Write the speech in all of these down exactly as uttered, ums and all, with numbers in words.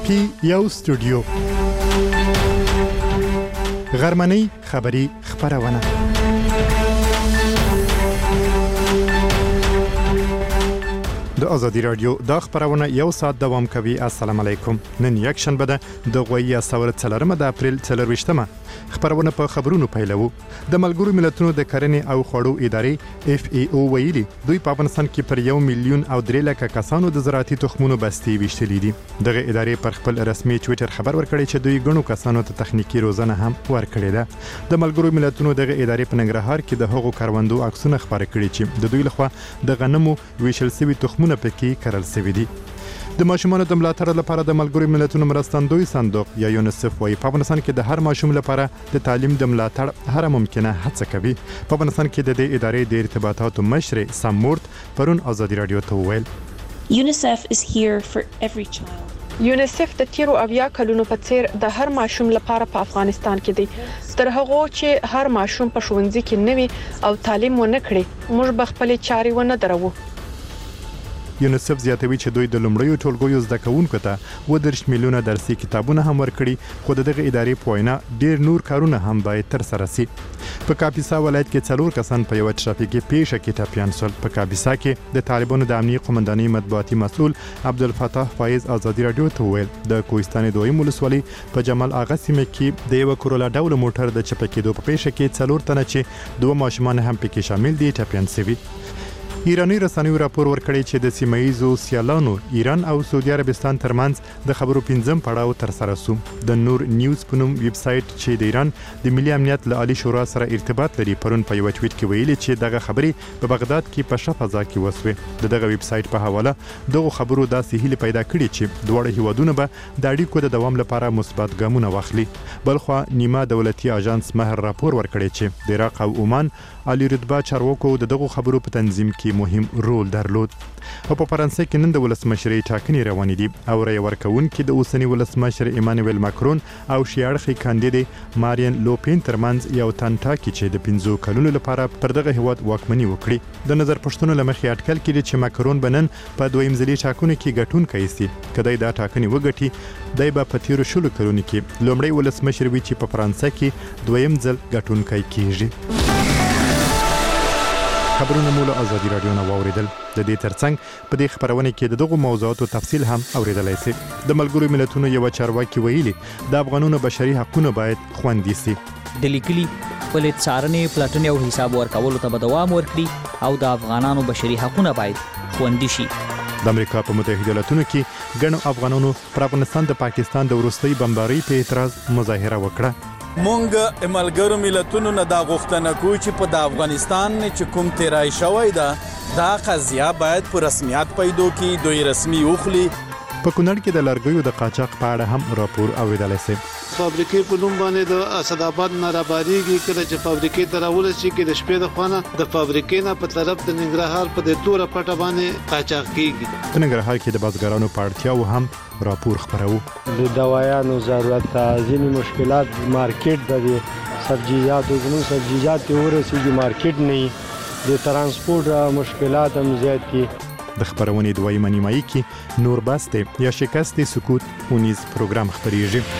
پی یو سټوډیو غرمنۍ خبری خبرونه د آزادی رادیو دا خبرونه یو ساعت دوام کوي. السلام علیکم. نن یک شنبه ده د غوي سور څلرمه د اپریل څلرويشتمه. خبرونه په خبرونو پیلو. د ملګرو ملتونو د کرنې او خوړو ادارې اف ای او ویلي دوی په افغانستان کې پر یو میلیون او درې لک کسانو د زراعتي تخمونو بستي ویشتلې دي. دغه ادارې پر خپل رسمي ټوئیټر خبر ورکړی چې دوی غنو کسانو ته تخنیکی روزنه هم ورکړې ده. د ملګرو ملتونو دغه ادارې په ننګرهار کې د هغو کاروندو عکسونه خبرې کړي چې د دوی لخوا د غنمو ویشل شوی تخمونه پکې کرل شوی دي. د ماشومانو د ملاتړ لپاره د ملګرو ملتونو مرستندوی صندوق یا یونیسف وايي په افغانستان کې د هر ماشوم لپاره د تعلیم د ملاتړ هر ممکنه هڅه کوي. په افغانستان کې د دې ادارې د ارتباطاتو مشر سام مورت پرون آزادی رادیو ته وویل UNICEF is here for every child. یونیسف د تیرو اویا کلونو په څیر د هر ماشوم لپاره په افغانستان کې دی. تر هغه چې هر ماشوم په ښوونځي کې نوي او تعلیم ونه کړي موږ به خپل چاري ونه درو. یونیسف زیاتوي چې دوی د لومړیو ټولګیو زده کوونکو ته اووه دېرش میلیونه درسي کتابونه هم ورکړي خو دغه ادارې په وینا ډیر نور کارونه هم باید تر سره شي. په کاپیسا ولایت کې څلور کسان په یو ټرافیکي پیښه کې ټپیان شول. په کاپیسا کې د طالبانو د امنیتي قومندانۍ مطبوعاتي مسؤل عبدالفتاح فایز آزادی رادیو ته ویل د کوهستان دویم ولسوالۍ په جمال آغا سیمه کې د یو کرولا ډول موټر د چپه کېدو په پیښه کې څلور تنه چې دوه ماشومان هم پکې شامل دي ټپیان شوي. ایرانی رسنیو راپور ورکړی چې د سیمایزو سیالانو ایران او سعودي عربستان ترمنځ د خبرو پنځم پړاو تر سره شو. د نور نیوز په نوم ویب سایت چې د ایران د ملي امنیت له عالی شورا سره ارتباط لري پرون په یو ټویټ کې ویلي چې دغه خبرې په بغداد کې په شفه فضا کې وسوي. د دغه ویب سایت په حواله دغه خبرو داسې هیله پیدا کړې چې دوه هیوادونه به د اړیکو د دوام لپاره مثبت ګامونه واخلي. بلخو نیمه دولتي اژانس مهر راپور ورکړی چې د عراق او عمان عالی رتبه چارواکو د دغه خبرو په تنظیم کې مهم رول درلود. او په فرانسې کې نن د ولسمشرۍ ټاکنې روانې دي او رای ورکوونکي د اوسنی ولسمشر ایمانوئل ماکرون او شیاړخي کاندید مارین لوپین ترمنځ یو تن ټاکي چې د پنځو کلونو لپاره پر دغه هیواد واکمني وکړي. د نظر پښتنو لمخې اټکل کړي چې ماکرون بنن په دویم ځلي ټاکنو کې ګټونکی شي. کله دا ټاکنې وګټي دای به په تیرو شلو کلونو کې لومړی ولسمشر وي چې په فرانسې کې دویم ځل ګټونکی کیږي. خبرونه مو له آزادی رادیو نه واوریدل. د دې ترڅنګ په دې خبرونه کې دغه موضوعاتو تفصیل هم اوریدلای شئ. د ملګرو ملتونو یو چارواکي ویلي د افغانانو بشري حقوقونه باید خوندي شي. د لیکلي خپل څارنې پلټنې او حساب ورکولو ته دوام ورکړي او د افغانانو بشري حقوقونه باید خوندي شي. د امریکا په متحده ایالاتونو کې ګڼو افغانانو پر افغانستان د پاکستان د وروستۍ بمبارۍ په اعتراض مظاهره وکړه. مونږ ملګرو ملتونو نه دا غوښتنه کوو چې په د افغانستان چې کوم تیرای شوی ده دا قضیه باید په رسمیت پیدا کړي، دوی رسمي وخلي. په کونړ کې د لرګیو د قاچاق په اړه هم راپور اوریدلی شي. فابریکې په نوم باندې د اسداباد نه راباریږي کله چې فابریکې ته راورسي کې د شپې د خوانه د فابریکې نه په طرف د ننګرهار په د توره پټه باندې قاچاق کیږي. په ننګرهار کې د بازګرانو په اړتیاو هم راپور خبرو. د دوايانو ضرورت ځینې مشکلات مارکیټ د سبزیجاتو زموږ سبزیجات ورسیږي مارکیټ نه د ترانسپورت مشکلات هم زیات دي. د خبرونې دویمه نیمایي کې نور باسته یا شکست سکوت اونیز پروګرام خبريږي.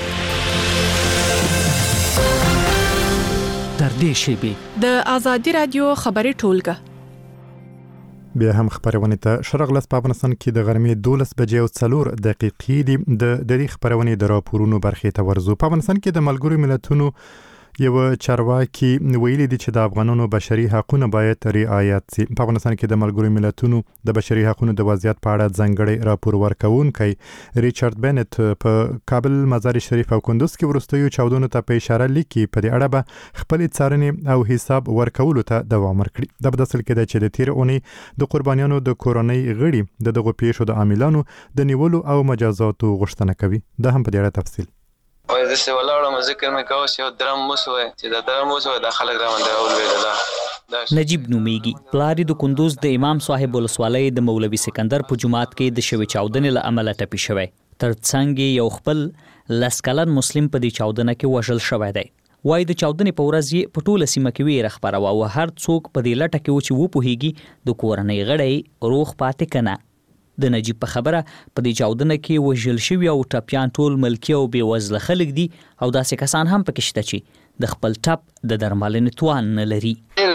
تر دې شی د آزادی رادیو خبري ټولګه بیا هم خبرونه ته شرغلس په افغانستان کې د غرمې دولس بجې او څلور دقیقې دي. د دې خبرونه د راپورونو برخې ته ورزو. په افغانستان کې د ملګرو ملتونو یو چارواکي ویلي دي چې د افغانانو بشري حقوقونه باید رعایت شي. په افغانستان کې د ملګرو ملتونو د بشري حقوقو د وضعیت په اړه ځانګړی راپور ورکوونکی ریچارډ بنت په کابل مزار شریف او کندوز کې ورستیو چاودنو ته په اشاره لیکي په دې اړه به خپل څارنې او حساب ورکولو ته دوام ورکړي. د بداسل کې چې د تیر اونۍ د قربانیانو د کورونی غړي د دغه پیښو د عاملانو د نیولو او مجازاتو غوښتنه کوي. دا هم په دې اړه تفصیل وای د څه ولاړم ذکر مې کاوه چې درم موسوي چې دا درم موسوي د خلک راوند راول ویل. نجیب نومیږي پلاری د کندوز د امام صاحب ولسوالۍ د مولوي سکندر په جماعت کې د شوی چاودنې له امله ټپي شوی. ترڅنګ یو خپل لسکلن مسلم په دې چاودنه کې وژل شوی دی. وای د چاودنې په ورځ یې په ټوله سیمه کې ویره خپره وه او هر څوک په دې لټه کې و چې وپوهیږي د کورنۍ غړی روغ پاتې کنه. د نجیب په خبره په دې چاودنه کې وژل شوي او ټپیان ټول ملکي او بېوزله خلک دي او داسې کسان هم پکې شته چې د خپل ټپ د درملنې توان نه لري.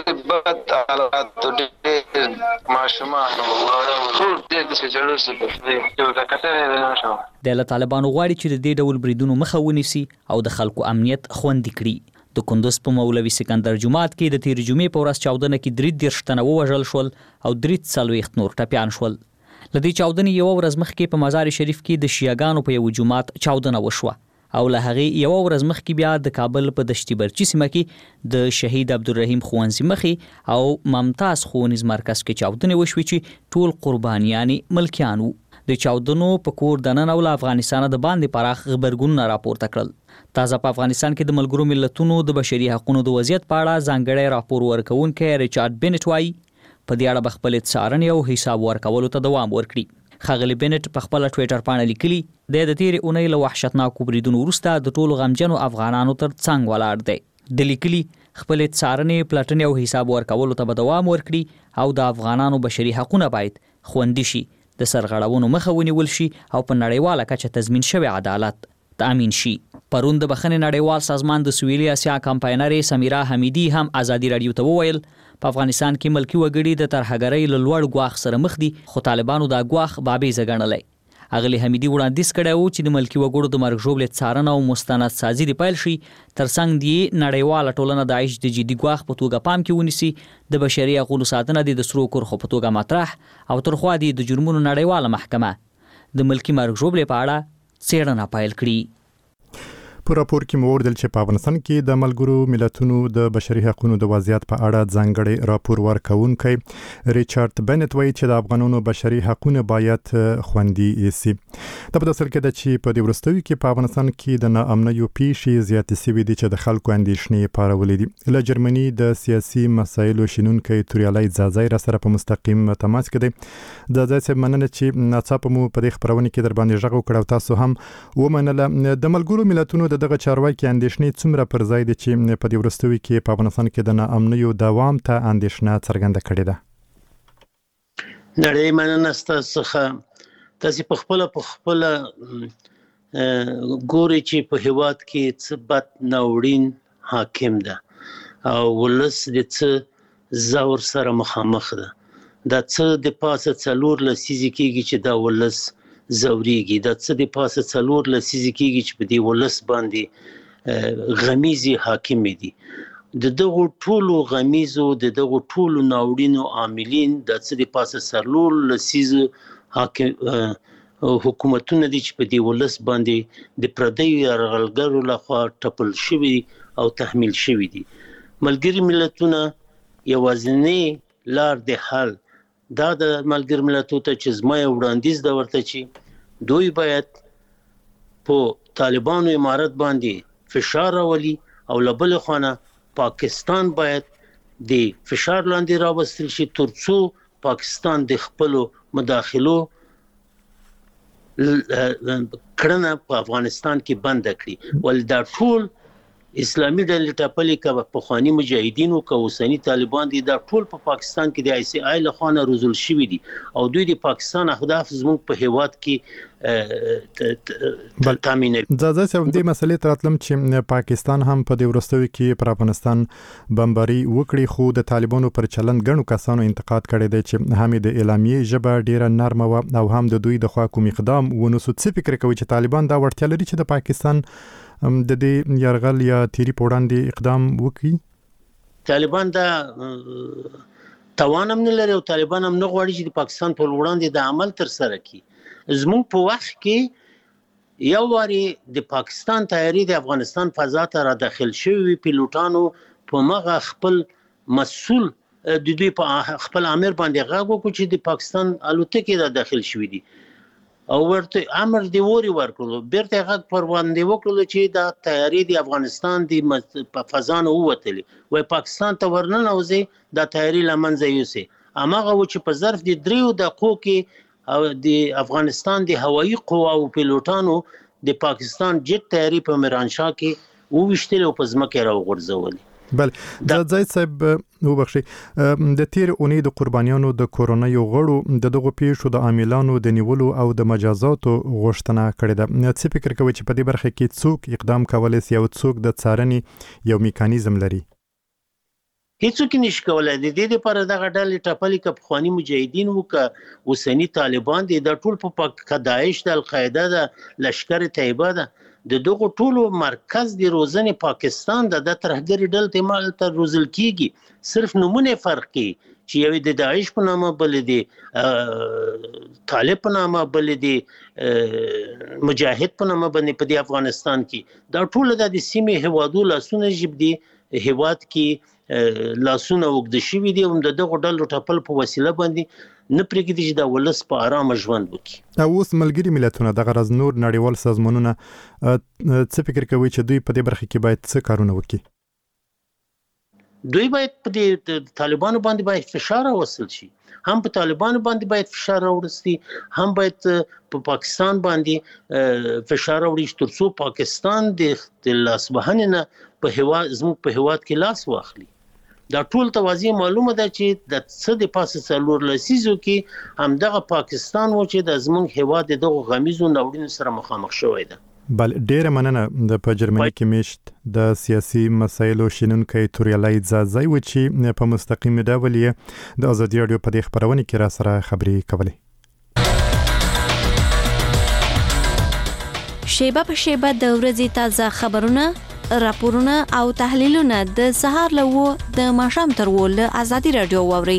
د طالبانو غواړي چې د دې ډول بریدونو مخه ونیسي او د خلکو امنیت خوندي کړي. د کندوز په مولوي سکندر جومات کې د تېرې جمعې په ورځ چاودنه کې درې دېرش تنه ووژل شول او درې څلوېښت نور ټپیان شول. له دې چاودنې یوه ورځ مخکې په مزار شریف کې د شیعاګانو په یو جومات چاودنه وشوه او له هغې یوه ورځ مخکې بیا د کابل په دشتي برچي سیمه کې د شهید عبدالرحیم ښوونځي مخې او ممتاز ښوونیز مرکز کې چاودنې وشوې چې ټول قربانیانې ملکیان وو. د چاودنو په کور دننه له افغانستانه د باندې پراخ غبرګونونه راپورته کړل. تازه په افغانستان کې د ملګرو ملتونو د بشري حقوقو د وضعیت په اړه ځانګړی راپور ورکوونکی ریچارډ بینټ وایي په دې اړه به خپلې څارنې او حساب ورکولو ته دوام ورکړي. ښاغلي بینټ په خپله ټویټر پاڼه لیکلي دی د تېرې اونۍ له وحشتناکو بریدونو وروسته د ټولو غمجنو افغانانو تر څنګ ولاړ دی. د لیکلي خپلې څارنې پلټنې او حساب ورکولو ته به دوام ورکړي او د افغانانو بشري حقونه باید خوندي شي، د سرغړونو مخه ونیول شي او په نړیواله کچه تضمین شوی عدالت تامین شي. پرون د بخښنې نړیوال سازمان د سویلي اسیا کمپاینرې سمیرا حمیدي هم ازادي راډیو ته وویل په افغانستان کې ملکي وګړي د ترهګرۍ له لوړ ګواښ سره مخ دي، خو طالبانو دا ګواښ بابیزه ګڼلی. اغلې حمیدي وړاندیز کړی و چې د ملکي وګړو د مرګ ژوبلې څارنه او مستند سازي دې پیل شي، ترڅنګ دې نړیواله ټولنه د عیش د جدي ګواښ په توګه پام کې ونیسي، د بشري حقوقو ساتنه دې د سرو کرښو په توګه مطرح او ترخوا دې د جرمونو نړیواله محکمه د ملکي مرګ ژوبلې په اړه څېړنه پیل کړي. په راپور کې مو وردل چې په افغانستان کې د ملګرو ملتونو د بشري حقوقو د وضعیت په اړه ځانګړی راپور ورکوونکی ریچارډ بینټ وایي چې د افغانانو بشري حقوقونه باید خوندي شي. دا په داسې کې ده چې په دې وروستیو کې په افغانستان کې د ناامنیو پیښې زیاتې شوې دي چې د خلکو اندېښنې پارولې دي. له جرمني د سیاسي مسایلو شنونکی توریالی ځاځی را سره په مستقیم تماس کې دی. ځاځی صاحب مننه چې ناڅاپه مو په دې خپرونه کې در باندې غږ وکړ او تاسو هم ومنله. د ملګرو ملتونو د دغه چارواکي اندېښنې څومره پر ځای دي چې په دې وروستیو کې په افغانستان کې د ناامنیو دوام ته اندېښنه څرګنده کړې ده؟ نړۍ مننه ستاسو څخه. تاسو په خپله په خپله ګورئ چې په هېواد کې څه بد ناورین حاکم ده او ولس د څه زور سره مخامخ ده. دا څه د پاسه څلور لسیزې کېږي چې دا ولس زوريږي، دا څه د پاسه څلور لسیزې کېږي چې په دې ولس باندې غمیزې حاکمې دي. د دغو ټولو غمیزو د دغو ټولو ناورینو عاملین د څه د پاسه څلور لسیزو حکومتونه دي چې په دې ولس باندې د پردیو یرغلګرو لخوا ټپل شوي او تحمیل شوي دي. ملګري ملتونه یوازینۍ لار د حل دا د ملګرو ملتونو ته چې زما یو وړاندیز ده ورته چې دوی باید په طالبانو امارت باندې فشار راولي او له بلې خوا نه پاکستان باید د فشار لاندې راوستل شي ترڅو پاکستان د خپلو مداخلو کړنه په افغانستان کې بند کړي. ول دا ټول اسلامي ډلې ټاپلې که پخواني مجاهدینو که اوسني طالبان دي دا ټول په پاکستان کې د آی سی آی له خوا نه روزل شوي دي او دوی د پاکستان اهداف زموږ په هیواد کې تامینوي. ځاځی صاحب دې مسلې ته راتلم چې پاکستان هم په دې وروستیو کې پر افغانستان بمباري وکړي، خو د طالبانو پر چلند ګڼو کسانو انتقاد کړی دی چې هم د اعلامیې ژبه ډیره نرمه وه او هم د دوی د خوا کوم اقدام ونسو. څه فکر کوي چې طالبان دا وړتیا لري چې د پاکستان د دې یرغل یا تیری په وړاندې اقدام وکړي؟ طالبان دا توان هم نه لري او طالبان هم نه غواړي چې د پاکستان په وړاندې د عمل تر سره کړي. زموږ په وخت کې یو واري د پاکستان تیاری د افغانستان فضا ته را داخل شوی پیلوټانو په مغه خپل مسؤل د دوی په خپل امر باندې غږ وکړي چې د پاکستان الوتکې را داخل شوی دي او ورته امر دی وری ورکړو بیرته غږ پر باندې وکړو چې دا تیاری د افغانستان د فضا نه ووتلې وای پاکستان ته ورننوځي دا تیاری لمنځه یوسي. اماغه و چې په ظرف د دریو دقیقو کې او د افغانستان د هوایي قوا او پیلوټانو د پاکستان جټ تیاری په میرانشاه کې وویشتل او په ځمکه راوغورځولې. بل د ځای صاحب وبخښي د تیر اونۍ د قربانیانو د کورونای غړو د دغه پیښو د عاملانو د نیولو او د مجازاتو غوښتنه کړې ده. څه فکر کوي چې په دې برخه کې څوک اقدام کولای شي او څوک د څارنې یو میکانیزم لري؟ هیڅوک نشي کولای. د دې لپاره دغه ډلې ټاپلې ک پخوانی مجاهدین وک اوسنی طالبان دي د ټول په داعش د القاعده د لشکر طیبه ده د دغه ټولو مرکز دی روزنې پاکستان د ترهګری ډلې مال ته روزل کیږي. صرف نمونه فرق کی چې یو د داعش په نامه بل دی طالب په نامه بل دی مجاهد په نامه باندې په افغانستان کې دا ټول د سیمې هوادو لاسونه جيب دي هواد کې لاسونه وګد شوی دي هم د دغه ډلو ټاپل په وسیله باندې نه پرېږدي چې دا ولس په آرام ژوند وکړي. اوس ملګری ملتونه د غرض نور نړیوال سازمانونه څه فکر کوي چې دوی په دې برخه کې باید څه کارونه وکړي؟ دوی باید په دې طالبانو باندې باید فشار راوستل شي. هم په طالبانو باندې باید فشار راوستي، هم باید په پاکستان باندې فشار راوړي ترڅو پاکستان د لاسوهنې نه په هوا زموږ په هواد کې لاس واخلي. دا ټول توازی معلومه ده چې د څه د پاسه څلور لسیزو کې هم دغه پاکستان و چې د زمونږ هواد دغه غمیزو ناوړینو سره مخامخ شوی ده. بل ډیره مننه. د په جرمني کې میشت د سیاسي مسایلو شینونکي توریالای ځای و چې په مستقیم ډول یې د ازادي رادیو په دې خبرونه کې را سره خبري کولې. شیبه په شیبه د ورځې تازه خبرونه، راپورونه او تحلیلونه د سهار له و د ماښام تر و له ازادي رادیو واوري.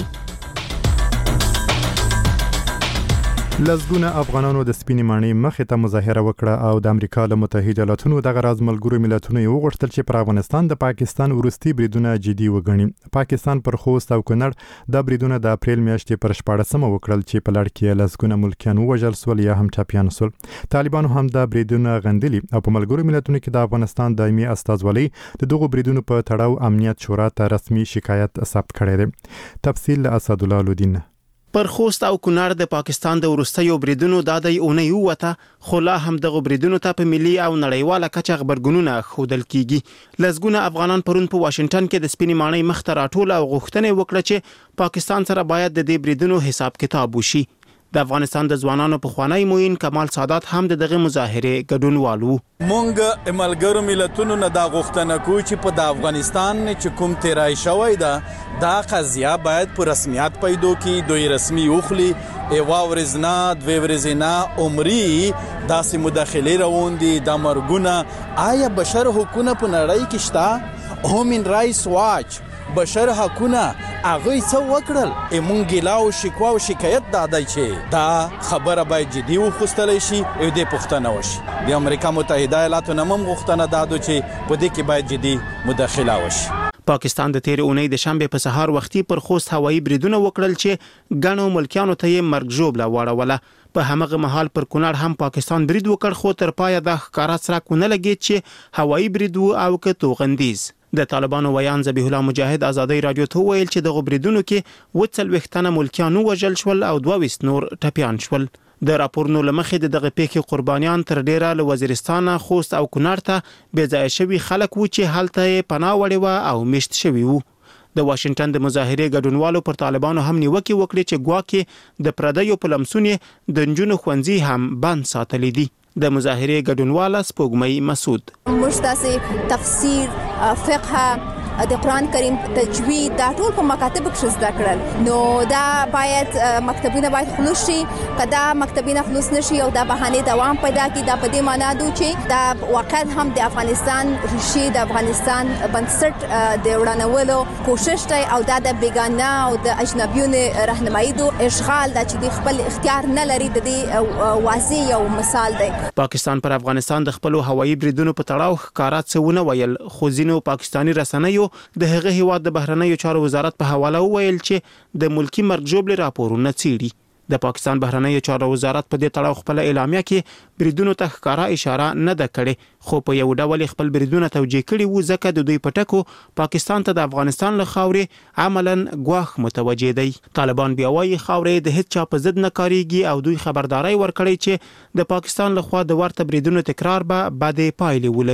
لزګونه افغانانو د سپینې ماڼۍ مخې ته مظاهره وکړه او د امریکا له متحده ایالاتونو دغه راز ملګرو ملتونو یې وغوښتل چې پر افغانستان د پاکستان وروستي بریدونه جدي وګڼي. پاکستان پر خوست او کونړ د بریدونه د اپریل میاشتې پر شپاړسمه وکړل چې په لړ کې لزګونه ملکیان ووژل سول یا هم ټاپیان سول. طالبانو هم د بریدونه غندلي او په ملګرو ملتونو کې د افغانستان دایمي استازولۍ د دغو بریدونو په تړاو امنیت شورا ته رسمي شکایت ثبت کړی دی. تفصیل له اسدالله لودین. پر خوست او کونړ د پاکستان د وروستیو بریدونو د دای اونۍ وته خو لا هم دغه بریدونو ته په ملي او نړیواله کچه خبرګونونه ښودل کیږي. لزګونه افغانان پرون په واشنگټن کې د سپینې ماڼۍ مخ ته راټول او غوښتنې وکړه چې پاکستان سره باید د دې بریدونو حساب کتاب وشي. د افغانستان د ځوانانو په خوانی موین کمال سادات هم دغه مظاهره ګډونوال وو. مونږ ملګرو ملتونو نه دا غوښتنه کوو چې په د افغانستان چې کوم تیرای شوی ده دا قضیه باید په رسمیت پیدا کړي. دوی رسمي وخلي ایوا ورځ نه دوی ورځې نه عمرې داسې مداخلې روان دي د مرګونه. آیا بشر حقوقونه په نړۍ کې شته؟ هومن رایټس واچ بشر حقوقونه هغه څه وکړل؟ ایمون ګیلا او شکوا او شکایت دادای چې دا خبره باید جدي وخوستل شي او د پښتنه وشي. د امریکا متحده ایالاتو نمم غوښتنه دادو چې په دې کې باید جدي مداخله وشي. پاکستان د تیر اونۍ د شنبه په سهار وختي پر خوست هوایي بریدونه وکړل چې غنو ملکیانو ته یې مرګ ژوبله واړوله. په همغه مهال پر کونړ هم پاکستان برید وکړ خو تر پایه د ښکارا سره کونه لګید چې هوایي برید او که توغندیز. د طالبانو ویان ذبیح الله مجاهد ازادي رادیو ته ویل چې دغه بریدونو کې وڅل وختنه ملکیانو وژل شول او دوه ویس نور ټپیان شول. د راپورونو لمخې دغه پیښې قربانیان تر ډیره له وزیرستان، خوست او کونړ ته بې ځای شوي خلک وو چې هلته پناه وړي و او میشت شوي وو. د واشنگټن د مظاهرې ګډونوالو پر طالبانو هم نیوکې وکړې چې ګواکې د پردیو په لمسونې د نجونو ښوونځي هم بند ساتلي دي. د مظاهرې ګډونواله سپوږمۍ مسعود موږ تاسې تفسیر، فقه، د قرآن کریم تجوید دا ټول په مکاتب کې زده کړل. نو دا باید مکتبونه باید خلاص شي. کدا مکتبونه خلاص نشي او دا بهانه دوام پیدا کی دا په دې معنا ده چې دا واقعا هم د افغانستان ریښې د افغانستان بنسټ د وړاندولو کوشش دی او دا د بیگانه او د اجنبیونو راهنمایي دو اشغال د چې خپل اختیار نه لري د دې واضح یو مثال دی. پاکستان پر افغانستان د خپل هوایي بریدونو په تړاو ښکارات څونه ویل خو ځینو پاکستانی رسنیو د هغه هیواد د بهرنیو چارو وزارت په حواله ویل چې د ملکی مرګ ژوبلې راپورونه څیړي. د پاکستان بهرنیو چارو وزارت په دې تړاو خپل اعلامیه کې بریدونو ته ښکارا اشاره نه ده کړې خو په یو ډول خپل بریدونه توجیه کړي وو ځکه د دوی پټکو پاکستان ته د افغانستان له خاورې عملاً ګواښ متوجه دی. طالبان بیا وايي خاورې د هیڅ چا په ضد نه کاریږي او دوی خبرداري ورکړي چې د پاکستان له خوا د ورته بریدونو تکرار به بد پایلې ولري.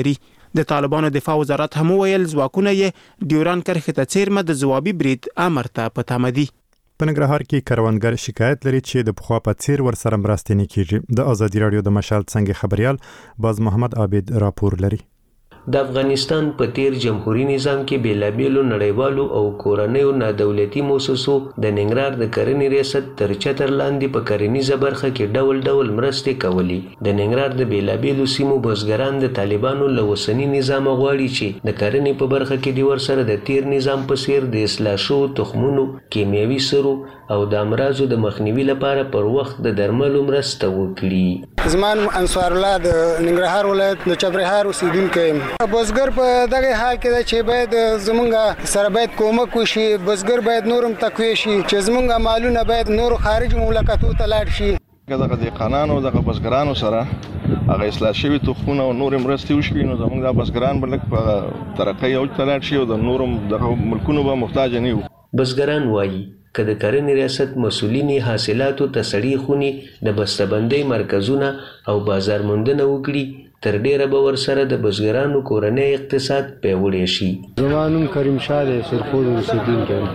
د طالبانو دفاع وزارت هم ویل ځواکونه یې ډیوران کرښې ته څیرمه د ځوابي برید امر ته په تمه دي. په ننګرهار کې کروندګر شکایت لري چې د پخوا په څیر ورسره مرستې نه کیږي. د ازادي راډیو د مشال څنګه خبريال باز محمد عابد راپور لري. د افغانستان په تیر جمهوریت نظام کې بیلابیلو نړیوالو او کورنیو نادولتي موسسو د ننګرهار د کرنې ریاست تر چتر لاندې په کرنیزه برخه کې ډول ډول مرستې کولې. د ننګرهار د بیلابیلو سیمو بزګران د طالبانو له اوسني نظام غواړي چې د کرنې په برخه کې د ورسره د تیر نظام په څیر د اصلاح شوو تخمونو، کیمیاوي سرو او د امراضو د مخنیوي لپاره پر وخت د درملو مرسته وکړي. زمان انصار الله د ننګرهار ولایت د چبرهار اوسیدونکی یم. بزګر په دغه حال کې ده چې باید زمونږ سره باید کومک وشي. بزګر باید نورم تقویه شي چې زمونږ مالونه باید نور خارج مملکتو ته لاړ شي. دغه د قانونو د بزګرانو سره هغه اصلاح شوی تخمونه او نور مرستې وشي نو زمونږ د بزګران بلک په ترقۍ او تلاړ شي او د نورم د ملکونو به محتاج نه یو. بزګران وایي که د کرنې ریاست مسؤلین حاصلاتو ته سړې خونې د بسته‌بندۍ مرکزونه او بازار موندنه وکړي تر ډیره به ورسره د بزګرانو کورنۍ اقتصاد پیاوړی شي. زما نوم کریم شاه دی، سرخود اوسیدونکی یم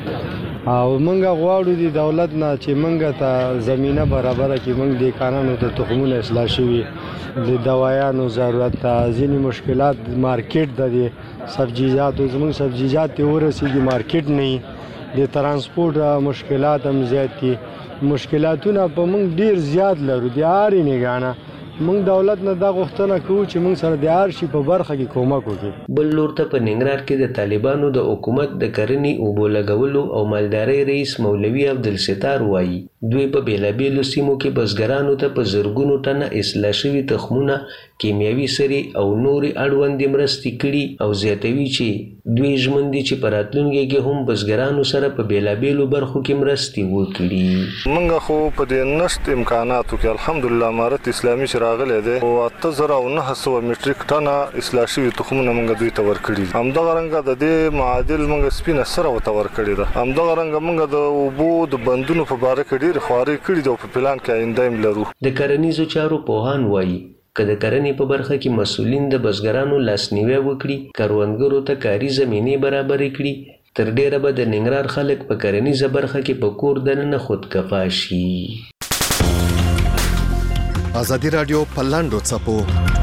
او موږ غواړو د دولت نه چې موږ ته زمینه برابره کړي. موږ د کانونو ته تخمونه اصلاح شوي، د دوایانو ضرورت ته، ځینې مشکلات مارکیټ د سبزیجاتو زموږ سبزیجات ته ورسېږي مارکیټ نه، د ترانسپورټ مشکلات هم زیات دي. مشکلاتونه په موږ ډیر زیات لرو د هرې نګانه. موږ دولت نه دا غوښتنه کوو چې موږ سره د هر شي په برخه کې کومک وکړي. بل لور ته په ننګرهار کې د طالبانو د حکومت د کرنې اوبو لګولو او مالدارۍ رئیس مولوي عبدالستار وایي دوی په بیلابیلو سیمو کې بزګرانو ته په زرګونو ټنه اصلاح شوي تخمونه، کیمیاوي سرې او نورې اړوندې مرستې کړي او زیاتوي چې دوی ژمن دي چې په راتلونکي کې هم بزګرانو سره په بیلابیلو برخو کې مرستې وکړي. موږ خو په دې نشت امکاناتو کې الحمدلله امارت اسلامي چې راغلی دی او اته زره او نهه سوه میټریک ټنه اصلاح شوي تخمونه موږ دوی ته ورکړي. همدغه رنګه د دې معادل موږ سپینه سره ورته ورکړې ده. همدغه رنګه موږ د اوبو د بندونو په باره کې ډېرې خوارۍ کړي دي او په پلان کې آینده هم لرو. د کرنیزو چارو پوهان وایي که د کرنې په برخه کې مسؤلین د بزګرانو لاسنیوی وکړي، کروندګرو ته کاري زمینې برابرې کړي، تر ډیره به د ننګرهار خلک په کرنیزه برخه کې په کور دننه خودکفا شي. ازادي راډیو پر لاندو څپو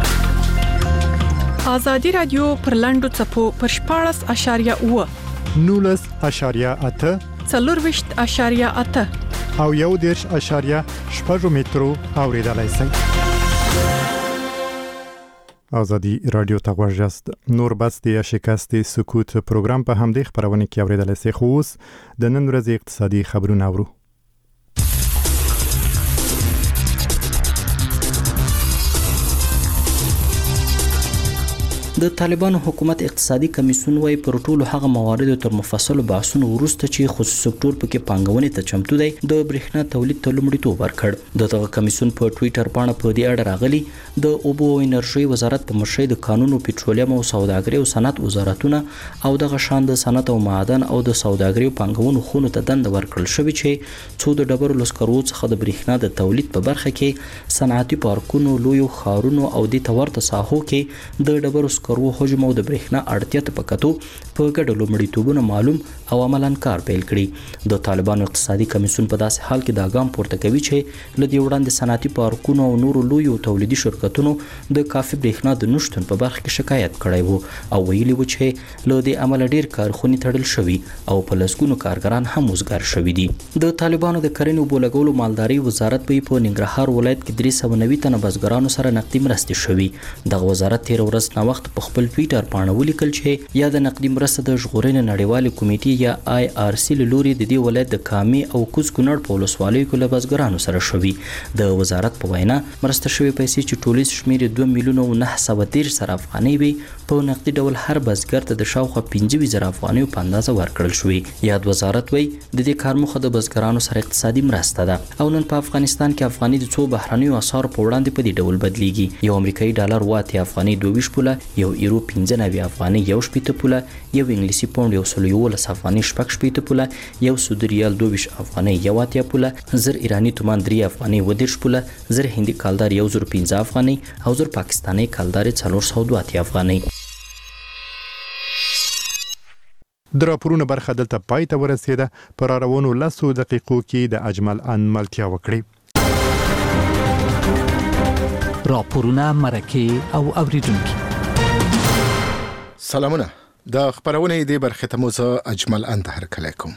ازادي راډیو پر لاندو څپو پر شپاړس اشاریه اوه نولس اشاریه اته څلورویشت اشاریه اته او یو دیرش اشاریه شپږ مترو اوریدلای شئ. ازادي راډیو ته غوږیاست. نور بس د شکست سکوت پروګرام په همدې خبرونه کې اوریدل شي. خو اوس د نن ورځې اقتصادي خبرونه اورو. د طالبانو حکومت اقتصادي کمیسیون وايي پر ټولو هغه مواردو تر مفصلو بحثونو وروسته چې خصوصي سکتور پکې پانګونې ته چمتو دی د برېښنا تولید ته لومړیتوب ورکړ. دغه کمیسیون په ټویټر باندې په دې اړه راغلی د اوبو او انرژي وزارت په مشرۍ د قانون او پټرولیم او سوداګرۍ او صنعت وزارتونه او دغه شان د صنعت او معدن او د سوداګرۍ او پانګونو خونو ته دنده ورکړل شوې چې څو د ډبرو لسکرو څخه د برېښنا د تولید په برخه کې صنعتي پارکونو، لویو ښارونو او د تورته ساحو کې د ډبرو سکرو حجم او د برېښنا اړتیا ته پکتو په ګډه لومړیتوبونه معلوم او عملاً کار پیل کړي. د طالبانو اقتصادي کمیسیون په داسې حال کې دا ګام پورته کوي چې له دې وړاندې صنعتي پارکونو او نورو لویو تولیدي شرکتونو د کافي برېښنا د نشتون په برخه کې شکایت کړی وو او ویلي وو چې له دې امله ډېر کارخونې تړل شوي او په لسګونو کارګران هم وزګار شوي دي. د طالبانو د کرنې اوبو لګولو مالدارۍ وزارت په ننګرهار ولایت کې درې سوه نوي تنه بزګرانو سره نقدي مرستې شوي. دغه وزارت تېره ورځ ناوخته په خپل ټویټر باندې ولیکل چې یا د نقدي مرسته د ژغورنې نړیوالې کمیټې یا آی آر سی له لوري د دې ولایت د کامي او کوز کونړ په ولسوالیو کې له بزګرانو سره شوي. د وزارت په وینا مرسته شوې پیسې چې ټولیز شمېر یې دوه میلیونه او نهه سوه دېرش زره افغانۍ وي په نقدي ډول هر بزګر ته د شاوخوا پنځه ویشت زره افغانیو په اندازه ورکړل شوې. یاد وزارت وایي د دې کار موخه د بزګرانو سره اقتصادي مرسته ده او نن په افغانستان کې افغاني د څو بهرنیو اسعارو په وړاندې په دې ډول بدلیږي. یو امریکایي ډالر اوه اتیا افغانۍ دوه ویشت پوله، یو ایرو پنځه نوي افغانۍ یو شپېته پوله، یو انګلیسي پاونډ یو سل یولس افغانۍ شپږ شپېته پوله، یو سعودي ریال دوه ویشت افغانۍ یو اتیا پوله، زر ایراني تومان درې افغانۍ اوه دېرش پوله، زر هندي کالدار یو زر پنځه افغانۍ او زر پاکستاني کالدار څلور سوه دوه اتیا افغانۍ. د راپورونو برخه دلته پای ته ورسېده. پر راروانو لسو دقیقو کې د اجمل ان ملتیا وکړي. راپورونه مرکه او اوریدونکو سلامونه. د خبرونه دې برخه ته مو زه اجمل ان هرکلی کوم.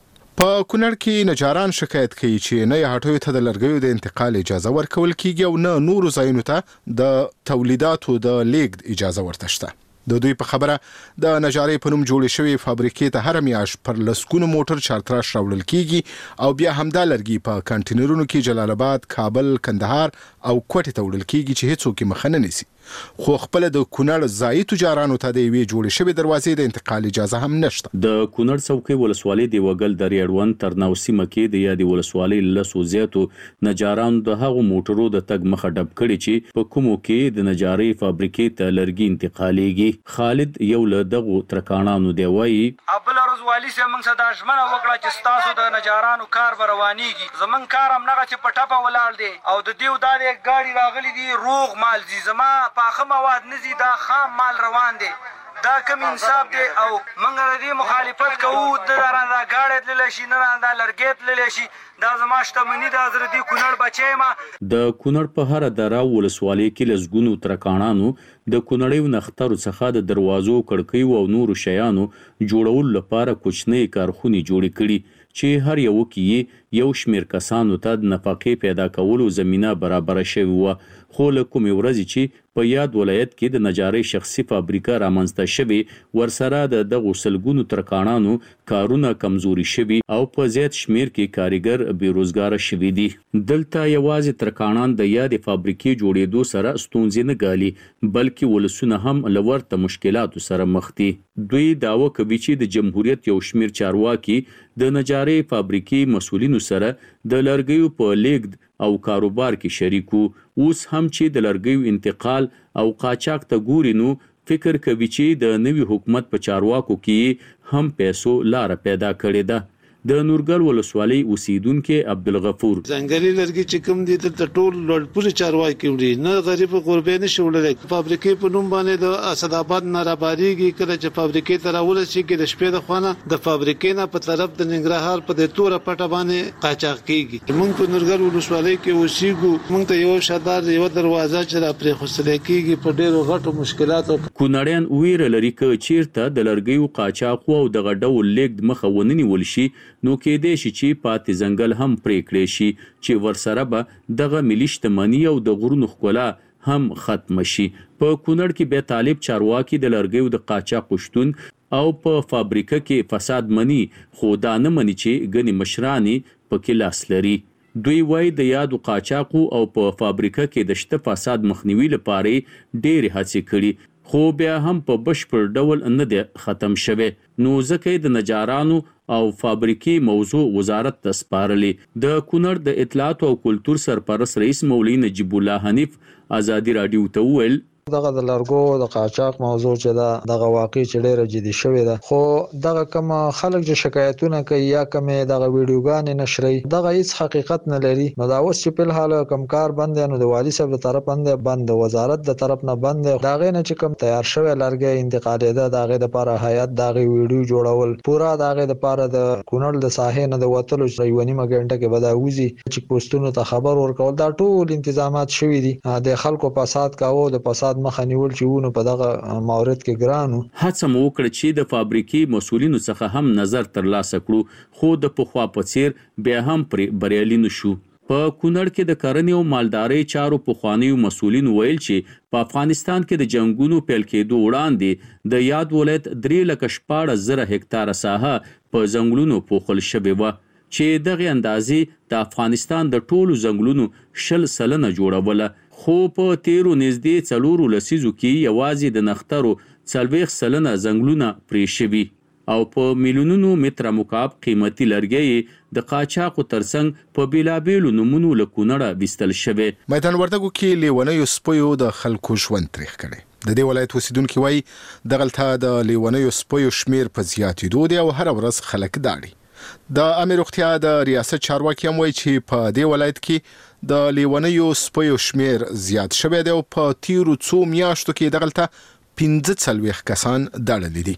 په کونړ کې نجاران شکایت کوي چې نه هټیو ته د لرګیو د انتقال اجازه ورکول کیږي او نه نورو ځایونو ته د تولیداتو د لیږد اجازه ورته شته. د دوی په خبره د نجارۍ په نوم جوړې شوې فابریکې ته هر میاشت پر لسګونو موټر چارتراش راوړل کیږي او بیا همدا لرګي په کانټینرونو کې جلال آباد، کابل، کندهار او کوټې ته وړل کیږي چې هیڅوک یې مخه نه نیسي. خو خپل د کونړ ځایي تجارانو ته د یوې جوړې شوې دروازې د انتقال اجازه هم نشته. د کونړ څوکۍ ولسوالۍ د وګل درې اړوند ترناو سیمه کې د یادې ولسوالۍ لسو زیاتو نجارانو د هغو موټرو د تګ مخه ډب کړي چې په کومو کې د نجارۍ فابریکې ته لرګي انتقالېږي. خالد یو له دغو ترکاڼانو دی وایي ابل روزوالي سه موږ صدا ژمنه وکړه چې ستاسو د نجارانو کار به روانېږي. زمونږ کار هم نغه چې په ټپه ولاړ دی او د دیو دا د ګاډي راغلي دي روغ مال دي. زما پاخه مواد نه دي، دا خام مال روان دی. دا کم انصاف دی او موږ د دې مخالفت کوو. د راندا ګاډي تللی شي، نه راندا لرګي تللی شي. دا زما شتمني ده. زه د دې کونړ بچی یم. د کونړ په هره دره ولسوالۍ کې لسګونو ترکاڼانو د کونړیو نښترو څخه د دروازو، کړکیو او نورو شیانو جوړولو لپاره کوچنۍ کارخونې جوړې کړي چې هر یو کې یو شمیر کسانو ته د نفقې پیدا کولو زمینه برابره شوې وه. خو له کومې ورځې چې په یاد ولایت کې د نجارۍ شخصي فابریکه رامنځته شوې، ورسره د دغو سلګونو ترکاڼانو کارونه کمزوري شوي او په زیات شمیر کې کارګر بېروزګاره شوي دي. دلته یوازې ترکاڼان د یادې فابریکې جوړېدو سره ستونزې نه ګالي، بلکې ولسونه هم له ورته مشکلاتو سره مخ دي. دوی دعوه کوي چې د جمهوریت یو شمیر چارواکي د نجارۍ فابریکې مسؤلینو سره د لرګیو په لیږد او کاروبار کې شریکو. اوس هم چې د لرګیو انتقال او قاچاق ته ګوري نو فکر کوي چې د نوي حکومت په چارواکو کې هم پیسو لاره پیدا کړې ده. د نورګل ولسوالۍ اوسیدونکو عبدالغفور ځنګلي لرګي چې کوم دي ته ټول لوړپوړي چارواکي وړي، نه غریب قربې نشي وړلای. فابریکې په نوم باندې د اسداباد نه راباریږي. کله چې فابریکې ته راورسي کې د شپې د خوانه د فابریکې نه په طرف د ننګرهار په د توره پټه باندې قاچاق کیږي. موږ په نورګل ولسوالۍ کې اوسېږو. موږ ته یو شادار یو دروازه چې را پرې خوستل کیږي په ډېرو غټو مشکلاتو. کونړیان ویره لري چې چیرته د لرګیو قاچاق او د غډو لیږد مخه ونیول شي نو کېدای شي چې پاتې ځنګل هم پرې کړی شي چې ورسره به دغه ملي شتمني او د غرونو ښکلا هم ختم شي. په کونړ کې بیا طالب چارواکي د لرګیو د قاچاق شتون او په فابریکه کې فساد مني، خو دا نه مني چې ګنې مشرانې پکې لاس لري. دوی وایي د یادو قاچاقو او په فابریکه کې د شته فساد مخنیوي لپاره ډېرې هڅې کړي، خو بیا هم په بشپړ ډول نه دی ختم شوی. نو ځکه د نجارانو او فابریکې موضوع وزارت ته سپارلې. د کونړ د اطلاعات او کلتور سرپرست رئیس مولوي نجیب الله حنیف ازادي رادیو ته وویل دغه د لرګو د قاچاق موضوع چې دا دغه واقع چې ډیره جدي شوې ده، خو دغه کوم خلک چې شکایتونه کوي یا کوم دغه ویډیوګانې نشري دغه هیڅ حقیقت نه لري. نو دا اوس چې په حال کم کار بند نو د والي صاحب تر طرف باندې بند، وزارت د طرف نه بند. دا غي نه چې کوم تیار شوی لرګي انتقالي ده دغه د لپاره هیئت دغه ویډیو جوړول پورا دغه د لپاره د کونړ د ساحې نه د وتلو ریونی مګنټه کې بداوزي چې پوسټونو ته خبر ورکول دا ټول تنظیمات شوي دي. د خلکو فساد کاوه، د فساد مخنیول چې ونه په دغه مورد کې ګرانو. هڅه مو وکړه چې د فابریکې مسؤلینو څخه هم نظر ترلاسه کړو، خو د پخوا په څیر بیا هم پرې بریالي نشو. په کونړ کې د کرنې او مالدارۍ چارو پخوانیو مسؤلینو ویل چې په افغانستان کې د جنگونو پیل کېدو وړاندې د یاد ولایت درې لکه شپاړس زره هکتاره ساحه په ځنګلونو پوښل شوې وه چې دغه اندازې د افغانستان د ټولو ځنګلونو شل سلنه جوړوله. خو په تیرو نږدې څلورو لسیزو کې یوازې د نښترو څلوېښت سلنه ځنګلونه پرې شوي او په میلیونونو متره مکعب قیمتي لرګي د قاچاقو ترڅنګ په بیلابیلو نمونو له کونړه ویستل شوی. میدان وردګو کې لیونیو سپیو د خلکو ژوند تریخ کړي. د دې ولایت اوسیدونکو وایي دغلته د لیونیو سپیو شمیر په زیاتېدو دی او هر ورځ خلک داړي. د امیر روغتیا د ریاست چارواکي هم وایي چې په دې ولایت کې د لیونیو سپیو شمیر زیات شوی دی او په تیرو څو میاشتو کې دغلته پنځه څلوېښت کسان داړلي دي.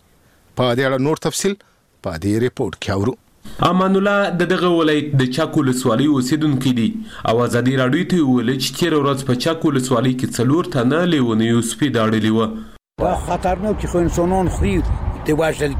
په دې اړه نور تفصیل په دې ریپورت کې اورو. امان الله د دغه ولایت د چک ولسوالۍ اوسیدونکی دی او ازادي راډیو ته ویل چې تیر ورځ په چک ولسوالۍ کې څلور تنه لیونیو سپي داړلي و. وا خطرناک خو انسانان خوري د وژل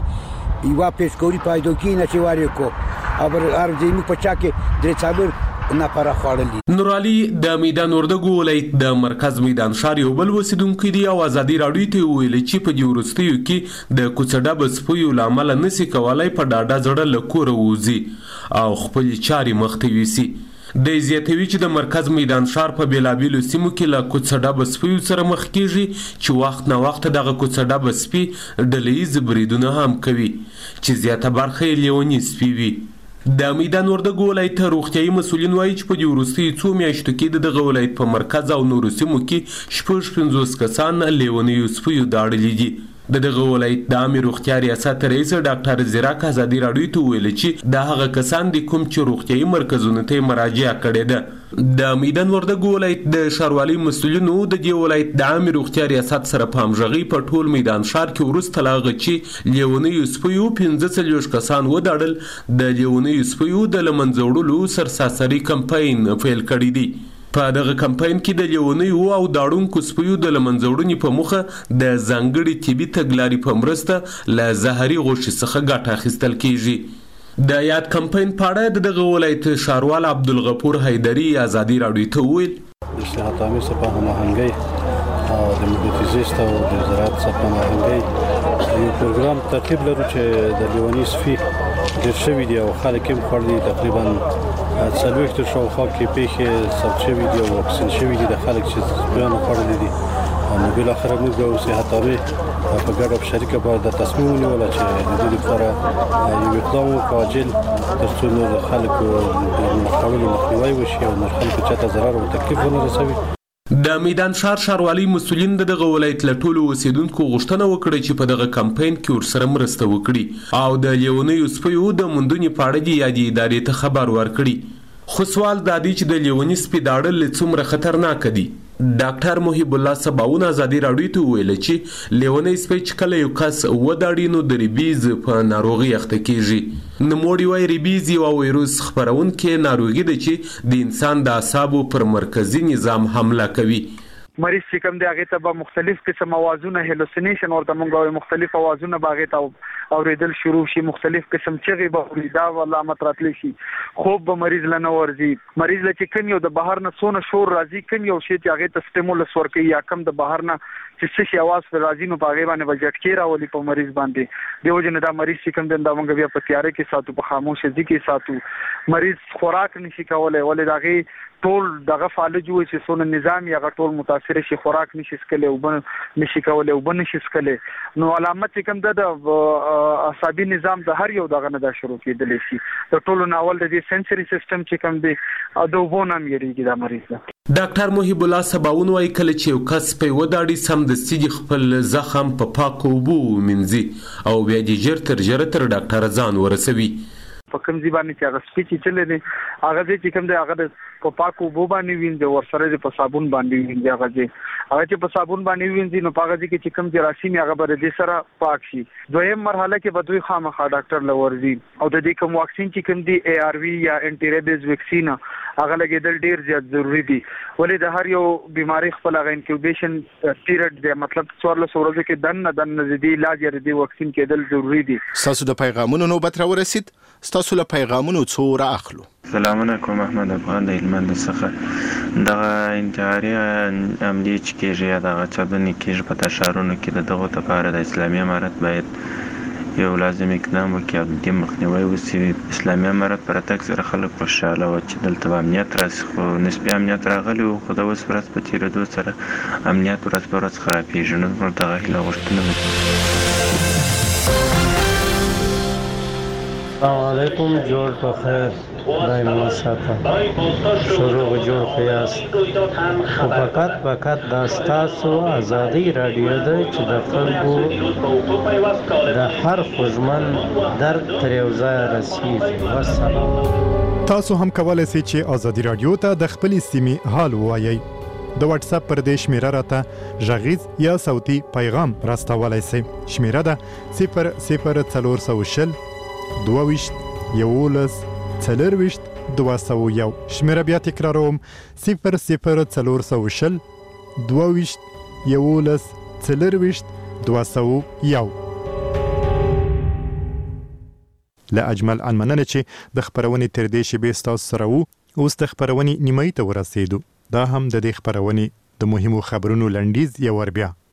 کېږي یوه پیشګوري پیدا کېږي نه چې وارې کو ابر هر ځای په چک درې څلور نفره خوړلي. نور علي د میدان وردګو ولایت د مرکز میدان ښار یو بل اوسیدونکی دی او ازادي راډیو ته ویل چې په دې وروستیو کې د کوڅډه سپیو له امله نشي کولای په ډاډه زړه له کوره ووځي او خپل چارې مخته یوسي. د زیاتوي چې د مرکز میدان ښار په بیلابیلو سیمو کې له کوڅډه سپیو سره مخ کیږي چې وخت نه وخت دغه کوڅډه سپي ډلهییز بریدونه هم کوي چې زیاته برخه یې لیوني سپي وي. د میدان وردګو ولایت روغتیايي مسؤلین وایي چې په دې وروستیو څو میاشتو کې د دغه ولایت په مرکز او نورو سیمو کې شپږ پنځوس کسان لیونیو سپیو داړلي دي. د دغه ولایت د عامې روغتیا ریاست رئیس ډاکټر زیراک ازادي راډیو ته ویل چې دا هغه کسان دي کوم چې روغتیايي مرکزونو ته مراجعه کړې ده. د میدان وردګو ولایت د ښاروالۍ مسؤلینو د دې ولایت د عامې روغتیا ریاست سره په همغږۍ په ټول میدان ښار کې وروسته له هغه چې لیونیو سپیو پنځه څلوېښت کسان وداړل د لیونیو سپیو د له منځه وړلو سرساسري کمپاین پیل کړی دی. په دغه کمپاین کې د لیونیو او داړونکو سپیو د له منځه وړنې په موخه د ځانګړي طبي تګلارې په مرسته له زهري غوښې څخه ګټه اخیستل کیږي. د یاد کمپاین په اړه د دغه ولایت ښاروال عبدالغفور حیدري ازادي راډیو ته وویل د صحت عامې څخه په هماهنګۍ او د محیط زیست او د زراعت څخه په هماهنګۍ یو پروګرام ترتیب لرو چې د لیوني سپي ډېر شوي دي او خلک یې هم خوړلي تقریبا څلوېښتو شاوخوا کې پیښې ثبت شوي دي او واکسین شوي دي د خلک چې سپیانو خوړلي دي. نو بالاخره موږ د صحت عامې په ګډه په شریکه باید د تصمیم ونیوله چې د دې لپاره یو اقدام وکړو عاجل تر څو نور خلکو د خوړلو مخنیوی وشي او نور خلکو چاته ضرر او تکلیف ونه رسوي. د میدان ښار ښاروالۍ مسؤلین د دغه ولایت له ټولو اوسیدونکو غوښتنه وکړه چې په دغه کمپاین کې ورسره مرسته وکړي او د لیونیو سپیو د موندنې په اړه دې یادې ادارې ته خبر ورکړي. خو سوال دا دی چې د لیوني سپي داړل څومره خطرناک دي. ډاکټر محب الله سباون ازادي راډیو ته ویل چې لیونی سپی چې کله یو کس وداړي نو د ریبیز په ناروغي اخته کیږي. نوموړي وایي ریبیز یو وایروس خپرونکې ناروغي ده چې د انسان د اعصابو پر مرکزي نظام حمله کوي. مریض چې کوم دی هغه ته به مختلف قسم اوازونه هلوسینیشن ورته موږ مختلف اوازونه باغې ته اوریدل شروع شي مختلف قسم چغې به اوریدا علامت راتلی شي خوب به مریض لنه ورځي مریض لکه کوم یو د بهر نه سونه شور راځي کوم یو شی چې هغه ته سټیمولس ورکوي یا کوم د بهر نه چې څه شي आवाज پر راځي نو باغې باندې وجټکی راولي په مریض باندې دیو جن دا مریض چې کوم د موږ بیا په تیارې کې ساتو په خاموش ځای کې ساتو مریض خوراک نشي کولای ولې داغه ټول دغه فعالج وي چې سونه نظام یا ټول متاثر شي خوراک نشي سکلي او بن نشي کولای او بن نشي سکلي نو علامت کوم د عصبي نظام د هر یو دغه نه دا شروع کېدلی شي د ټولو ناول د سنسوري سیستم چې کوم دی د وبونه مېریږي دا مریض ډاکټر محب الله سباون وايي کله چې یو کس په وداړي سم د سړي خپل زخم په پاکو اوبو ومینځي او بیا د ژر تر ژره تر ډاکټر ځان ورسوي. په کوم ځای باندې چې هغه سپي چې چلې دي هغه چې کوم دی هغه په پاکو اوبو باندې وینځي ورسره په صابون باندې وینځي هغه چې هغه چې په صابون باندې وینځي نو په هغه کې چې کوم جراثیم هغه به د سره پاک شي. دویم مرحله کې به دوی خامخا ډاکټر لورځي او د دې کوم واکسین چې کوم دی اي ار وي یا انټي ریبیز ویکسین هغه لګیدل ډیر زیات ضروری دي ولې د هر یو بیماری خپل هغه انکیوبیشن پیریډ دی مطلب څوارلس ورځې کې دنه دنه د علاج یا د واکسین کېدل ضروری دي. تاسو د پیغامونو نوبت راورسید تاسو له پیغامونو څو را اخلو. سلام علیکم احمد افغان د هلمند څخه دغه انتحاري عملي چې کېږي یا دغه چاودنې کېږي په تشارونو کې د دغو لپاره د اسلامي امارت باید یو لازم اقدام وکړي او د دې مخنیوی وشي. اسلامي امارت په راتګ سره خلک خوشحاله وو چې دلته به امنیت راشي خو نسبي امنیت راغلی و خو د اوس ورځ په تېرېدو سره امنیت ورځ په ورځ خرابېږي نو زموږ دغه هیله غوښتنه ده. السلام علیکم جوړ په خیر خدای مو ساته شروع جوړ خیاس خو فقط فقط دا ستاسو ازادي راډیو ده چې د خلکو د هر خوږمن درد تر یو ځایه رسیږي. والسلام. تاسو هم کولای شئ چې ازادي راډیو ته د خپلې سیمې حال ووایئ. د واتس اپ پر دې شمیره راته غږیز یا صوتي پیغام راستولای شئ. شمیره ده صفر صفر څلور سوه شل دوه ویشت یولس څلور ویشت دوه سوه یو. شمیره بیا تکراروم صفر صفر څلور سوه شل دوه ویشت یولس څلور ویشت دوه سوه یو. له اجمل ان مننه چې د خبرونې تر دې شیبې ستاسو سره وو. اوس د خبرونې نیمایي ته ورسېدو. دا هم د دې خبرونې د مهمو خبرونو لنډیز یو ور بیا.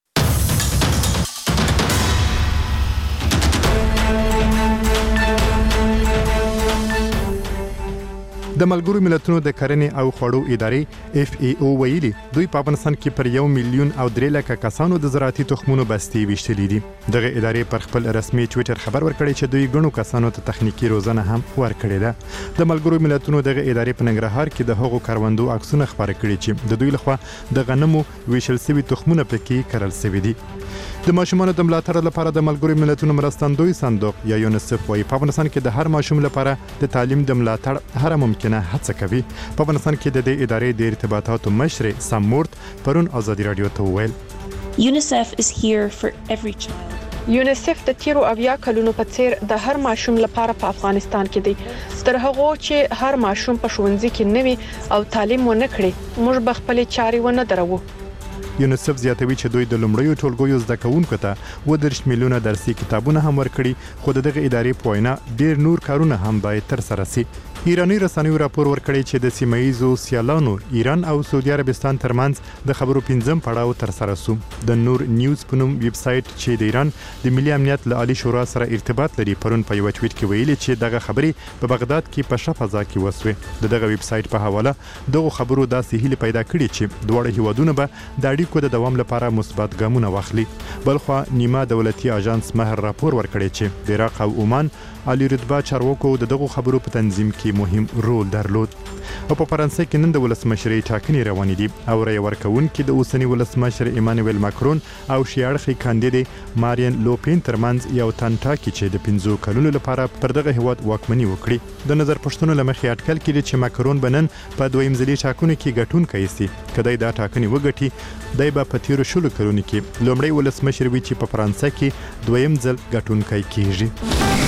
د ملګرو ملتونو د کرنې او خوړو ادارې اف ای او ویلي دوی په افغانستان کې پر یو میلیون او درې لکه کسانو د زراعتي تخمونو بستې ویشتلې دي. دغه ادارې پر خپل رسمي ټویټر خبر ورکړی چې دوی ګڼو کسانو ته تخنیکی روزنه هم ورکړې ده. د ملګرو ملتونو دغه ادارې په ننګرهار کې د هغو کروندو عکسونه خپاره کړي چې د دوی لخوا د غنمو ویشل شوي تخمونه پکې کرل شوي دي. د ماشومانو د ملاتړ لپاره د ملګرو ملتونو مرستندوی صندوق یا یونیسف وايي په افغانستان کې د هر ماشوم لپاره د تعلیم د ملاتړ هر ممکنه هڅه کوي. په افغانستان کې د دې ادارې د ارتباطاتو مشر سام مورت پرون آزادي رادیو ته وویل UNICEF is here for every child. یونیسف د تیرو اویا کلونو په څیر د هر ماشوم لپاره په افغانستان کې دی. تر هغه چې هر ماشوم په ښوونځي کې نوي او تعلیم ونه کړي موږ به خپل چاري ونه درو. یونیسف زیاتوي چې دوی د لومړیو ټولګیو زده کوونکو ته اووه دېرش میلیونه درسي کتابونه هم ورکړي خو دغه ادارې په وینا ډېر نور کارونه هم باید ترسره شي. ایرانی رسنیو راپور ورکړی چې د سیمایزو سیالانو ایران او سعودي عربستان ترمنځ د خبرو پنځم پړاو ترسره شو. د نور نیوز په نوم ویب سایټ چې د ایران د ملي امنیت له عالی شورا سره ارتباط لري پرون په یو ټویټ کې ویلي چې دغه خبرې په بغداد کې په شفه فضا کې وسوي. د دغه ویب سایټ په حواله دغه خبرو داسې هیله پیدا کړې چې دواړه هیوادونه به د اړیکو د دوام لپاره مثبت ګامونه واخلي. بلخو نیمه دولتي اژانس مهر راپور ورکړی چې د عراق او عمان عالی رتبه چارواکو د دغه خبرو په تنظیم کې مهم رول درلود. او په فرانسې کې نن د ولسمشرۍ ټاکنې روانې دي او رای ورکوونکي د اوسني ولسمشر ایمانویل ماکرون او شیاړخي کاندید مارین لوپین ترمنځ یو تن ټاکي چې د پنځو کلونو لپاره پر دغه هیواد واکمني وکړي. د نظر پښتنو لمخې اټکل کړي چې ماکرون بنن په دویم ځلي ټاکنو کې ګټونکی سي. کله دا ټاکنې وګټي دای به په تیرو شلو کلونو کې لومړی ولسمشر وي چې په فرانسې کې دویم ځل ګټونکی کیږي.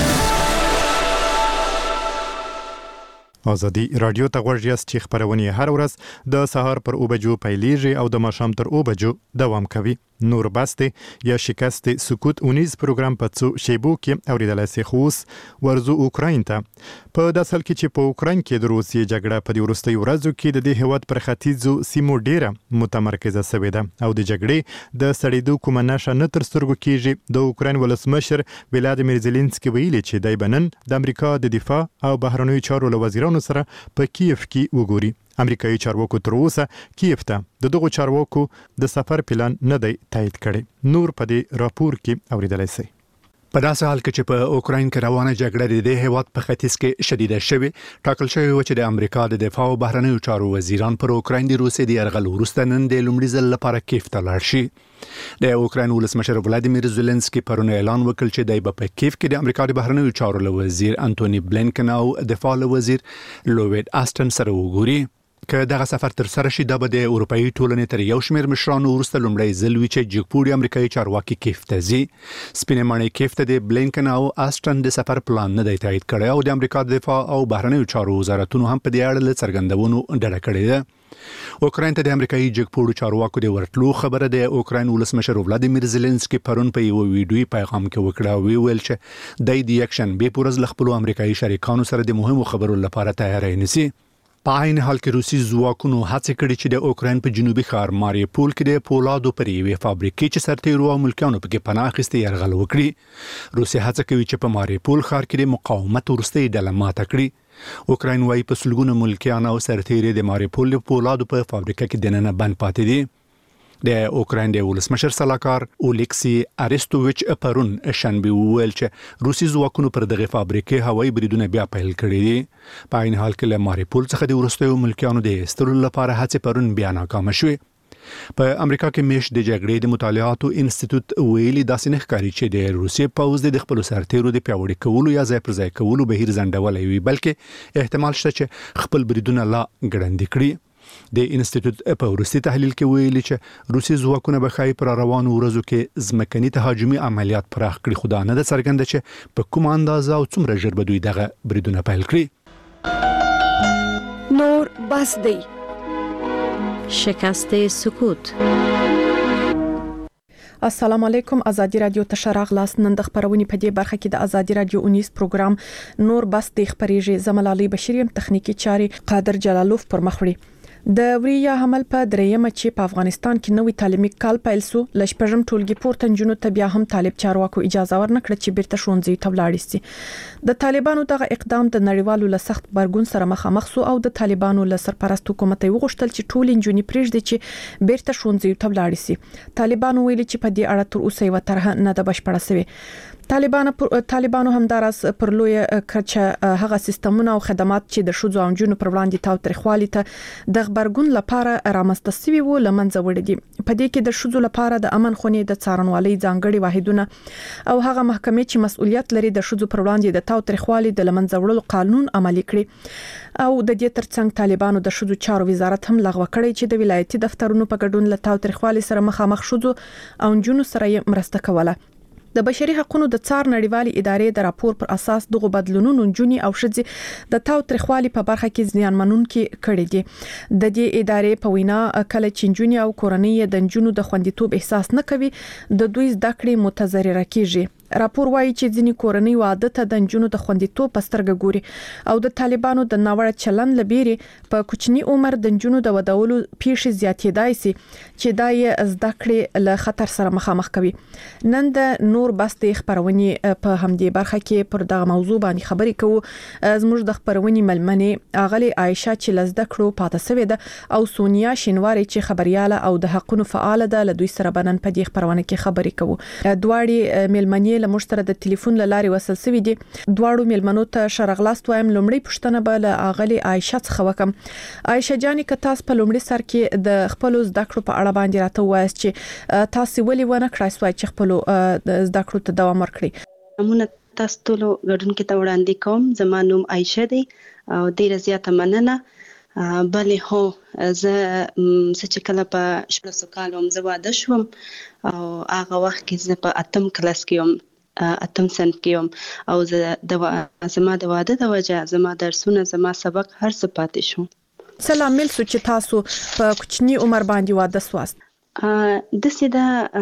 آزادي رادیو ته غوږ یاست چې خبرونه هر ورځ د سهار پر اوه بجو پیلیږي او د ماښام تر اوه بجو دوام کوي. نور باسته یا شکست سکوت اونیز پروګرام په څو شیبو کې اوریدلای شي. خوس ورزو اوکراین ته په داسل کې چې په اوکراین کې د روسیې جګړه په دې وروستي ورځو کې د دې هیواد پر ختیځو سیمو ډیره متمرکزه شوې ده او د جګړې د سړېدو کومه نښه نه تر سترګو کېږي. د اوکراین ولسمشر ولادیمیر زيلنسکي ویلي چې دی بنن د امریکا د دفاع او بهرنیو چارو له وزیرانو سره په کیف کې وګوري. امریکایي چارواکو تر اوسه کیف ته د دغو چارواکو د سفر پلان نه دی تایید کړی. نور په دې راپور کې اوریدلای شئ. په داسې حال کې چې په اوکراین کې روانه جګړه د دې هیواد په ختیځ کې شدیده شوې ټاکل شوی و چې د امریکا د دفاع او بهرنیو چارو وزیران پر اوکراین د روسیې د یرغل وروسته نن د لومړي ځل لپاره کیف ته لاړ شي. د اوکراین ولسمشر ولادیمیر زيلنسکي پرون اعلان وکړ چې دی په کیف کې د امریکا د بهرنیو چارو له وزیر انټونی بلینکن او دفاع له وزیر لوید آستن سره وګوري. که دغه سفر تر سره شي د بده اروپאי ټولنې تر یو شمېر مشرانو ورسته لومړی ځل وی چې جګپوړي امریکایي چارواکي کیف ته ځي. سپینې مړۍ کیف ته د بلینکن او آستن د سفر پلان نه دی تایید کړی او د امریکا د دفاع او بهرنیو چارو وزارتونو هم په دې اړه له څرګندونو ډډه کړې ده. اوکراین ته د امریکایي جګپوړو چارواکو د ورتلو خبره د اوکراین ولسمشر ولادیمیر زيلنسکي پرون په یو ویډیوي پیغام کې وکړه او ویل چې د دې اکشن به پورز لخپلو امریکایي شریکانو سره د مهمو خبرو لپاره تیاری نسی. په عین حال کې روسي ځواکونو هڅه کړې چې د اوکراین په جنوبي ښار ماریوپول کې د پولادو پر یوې فابریکې چې سرتیرو او ملکیانو پکې پناه اخیستې یرغل وکړي. روسي هڅه کوي چې په ماریوپول ښار کې د مقاومت وروستۍ ډله ماته کړي. اوکراین وايي په سلګونو ملکیان او سرتیري د ماریوپول د پولادو په فابریکه کې دننه بند پاتې دي. د اوکراین د ولسمشر سلاکار اولیکسی اریستوویچ پرون شنبه ویل چې روسي ځواکونو پر دغه فابریکې هوایي بریدونه بیا پیل کړي دي. په عین حال کې له ماریوپول څخه د وروستیو ملکیانو د ایستلو لپاره هڅې پرون بیا ناکامه شوې. په امریکا کې میش د جګړې د مطالعاتو انسټیټیوټ ویلي داسې نه ښکاري چې د روسیې پوځ د خپل سرتیرو د پیاوړي کولو یا ځای پر ځای کولو بهیر ځنډولی وي بلکې احتمال شته چې خپل بریدونه لا ګړندي کړي. د انسټیټیوټ په وروستي تحلیل کې ویلي چې روسي ځواکونه به ښایي پر روانو ورځو کې ځمکني تهاجمي عملیات پراخ کړي، خو دا نه ده څرګنده چې په کومه اندازه او څومره ژر به دوی دغه بریدونه پیل کړي. نور بس دی. شکست سکوت. السلام علیکم. ازادي رادیو ته شراغلاس. نن د خبرونې په دې برخه کې د ازادي رادیو اونیس پروګرام نور بس د خبرېږي. زملالي بشریم تخنیکی چاري قادر جلالوف پر مخ وړي. د وریا حمل په دریمه چې په افغانستان کې نوې تعلیمي کال پیل سو، لشپږم ټولګي پورته نجونو ته بیا هم طالب چارواکو اجازه ورنکړه چې بیرته ښوونځي ته ولاړ شي. د طالبانو دغه اقدام د نړیوالو له سخت برګون سره مخامخ سو او د طالبانو له سرپرست حکومت وغوښتل چې ټول نجونې پرېږدي چې بیرته ښوونځي ته ولاړ شي. طالبانو ویلي چې په دې اړه تر اوسه یو طرح نه ده بشپړه شوې. طالبانو پر طالبانو همدارس پر لوی کچه هغه سیستمونه او خدمات چې د شوزو او جنونو پر وړاندې تاوتریخوالي ته د خبرګون لپاره رامنځته شوي وو لمنځه وړي دي. په دې کې د شوزو لپاره د امن خونې د څارنوالۍ ځانګړي واحدونه او هغه محکمې چې مسؤلیت لري د شوزو پر وړاندې د تاوتریخوالي د لمنځه وړلو قانون عملي کړي او د دې ترڅنګ طالبانو د شوزو چارو وزارت هم لغوه کړی چې د ولایتي دفترونو په ګډون له تاوتریخوالي سره مخامخ شوزو او جنونو سره مرسته کوله. د بشري حقوقو د څار نړیوالي ادارې د راپور پر اساس دغه بدلونونو جونی او شذ د تاوتریخوالي په برخه کې ځانمنونکي کړي دي. د دې ادارې په وینا کله چې جونی او کورنۍ د جنونو د خوندیتوب احساس نه کوي د دوی زده کړې متضرره کیږي. راپور وایي چې ځینې کورنۍ واده ته د جنونو د خوندیتوب په سترګه ګوري او د طالبانو د ناوړه چلن لبيري په کوچني عمر د جنونو د ودولو پیښې زیاتېدای سي چې دا یې زده کړې له خطر سره مخامخ کوي. نن د نور بس د خبرونې په همدې برخه کې پر دغه موضوع باندې خبرې کوو. زموږ د خبرونې ملمنې اغلی عائشه چې لزده کړو پاته سوې ده او سونیا شینواری چې خبرياله او د حقونو فعال ده له دوی سره بنن په دې خبرونه کې خبرې کوو. دواړي ملمنې له مشتره د ټلیفون لاري وصل سوي دي. دواړو ملمنو ته شرغلاست وایم. لومړی پښتنه به له اغلی عائشه څخه وکم. عائشه جانې که تاسو په لومړي سر کې د خپل زده کړو په اړه باندې راته وایاست چې تاسو ولې ونه کړای سوای چې خپل زده کړو ته دوام ورکړي. همونه تاسو ټول غړون کې ته وړاندې کوم. زما نوم عائشه دی او ډیره زیاته مننه. بلې هو زه چې کله په شپږ کال وم زه واده شوم او هغه وخت کې زه په اتم کلاس کې وم اتم صنف کې وم او زه د زما د واده د وجه زما درسونه زما سبق هر څه پاتې شو. سلام مل سو چې تاسو په کوچني عمر باندې واده سواست. د سیده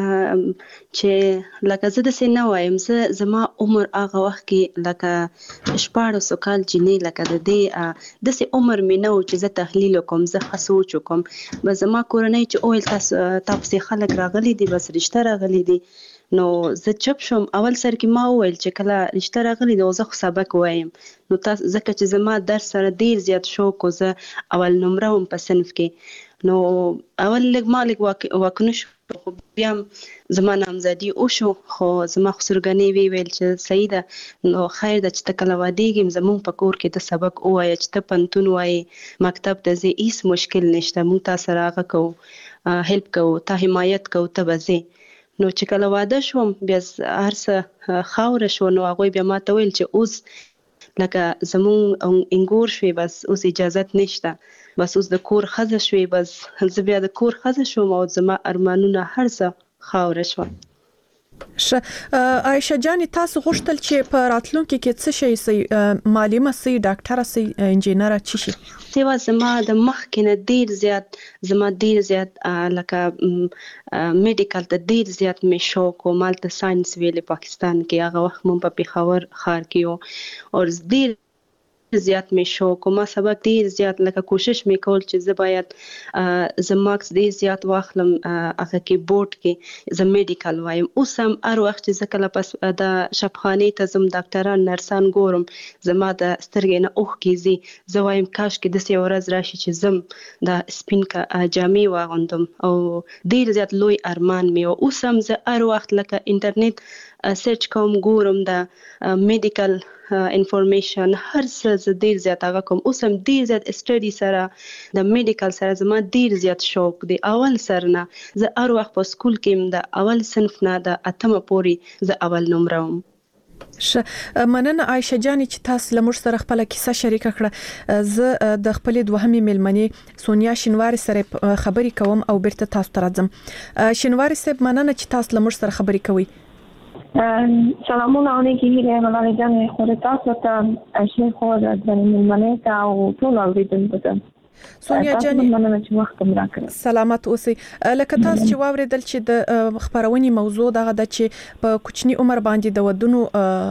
چې لکه زه د سینه وایم زه زما عمر هغه وخت کې لکه شپږ کال جنې لکه د دې د سي عمر مې نو چې زه تحلیل کوم زه خصوص کوم به زما کورنۍ چې اول تاسو تاسو خلک راغلي دي بس رښتیا راغلي دي نو زه چپ شوم. اول سر کې ما وویل چې کله رښتیا راغلي دي زه خو سبق وایم نو تاسو ځکه چې زما درس سره ډیر زیات شوق او زه اول نمره وم په صنف کې نو اول لګ ما لګ واکنه شو خو بیا زما نامزدي او شو خو زما خسرګنې وی ویل چې صحیح ده نو خیر ده چې تکله واديګم زمون په کور کې د سبق او یا چې ته پنتون وای مکتب ته زی هیڅ مشکل نشته مون تاسو راغه کو هیلپ کو ته حمایت کو ته بزي. نو چې کله واده شوم بیا هر څه خاور شو نو هغه بیا ما ته ویل چې اوس لکه زمون انګور شوي بس اوس اجازه نشته بس اوس د کور خزه شوي بس زه بیا د کور خزه شوم او زما ارمانونه هر څه خاور شو. ش عائشه جان تاسو غوښتل چې په راتلونکي کې څه شي سي معلمه سي ډاکټره سي انجینره چی شي؟ سیوا زما د مخ کې نه ډیر زیات زما ډیر زیات لکه میډیکل ته ډیر زیات مې شوق او مالته ساينس ویلې پاکستان کې هغه وخت مون په پیښور ښار کې او ډیر زیات مې شوق ما سبق ډیر زیات لکه کوشش مې کول چې زه باید زه ماکس ډیر زیات واخلم هغه کې بورډ کې زه میډیکل وایم اوس هم هر وخت چې زه کله پس د شفخانې ته زم ډاکټران نرسان ګورم زما د سترګې نه اوښ کیږي زه وایم کاش کې د سې ورځ راشي چې زم د سپین کا جامې واغوندم او ډیر زیات لوی ارمان مې اوس هم زه هر وخت لکه انټرنیټ سرچ کوم ګورم د میډیکل انفارمیشن هر څه ز ډیر زیات هغه کوم اوس هم ډیر زیات سټډي سره د میډیکل سره زما ډیر زیات شوق دی. اول سره نه زه هر وخت په سکول کې د اول صنف نه د اتمه پوري زه اول نمبر وم. ش مننه عائشه جان چې تاسو لمر سره خپل کیسه شریک کړه. زه د خپل دوهمې ملمنې سونیا شینواری سره خبرې کوم او بیرته تاسو ته راځم. شینواری صاحب مننه چې تاسو لمر سره خبرې کوي. سلامونه علیکم هیله ملالۍ جان خو تاسو ته شیخ خو د ملمنې ته او ټول اوریدونکو ته سونیا جان مننه چې وخت مو راکړ. سلامت اوسئ. لکه تاسو چې واوریدل چې د خبرونې موضوع دغه د چې په کوچني عمر باندې د ودونو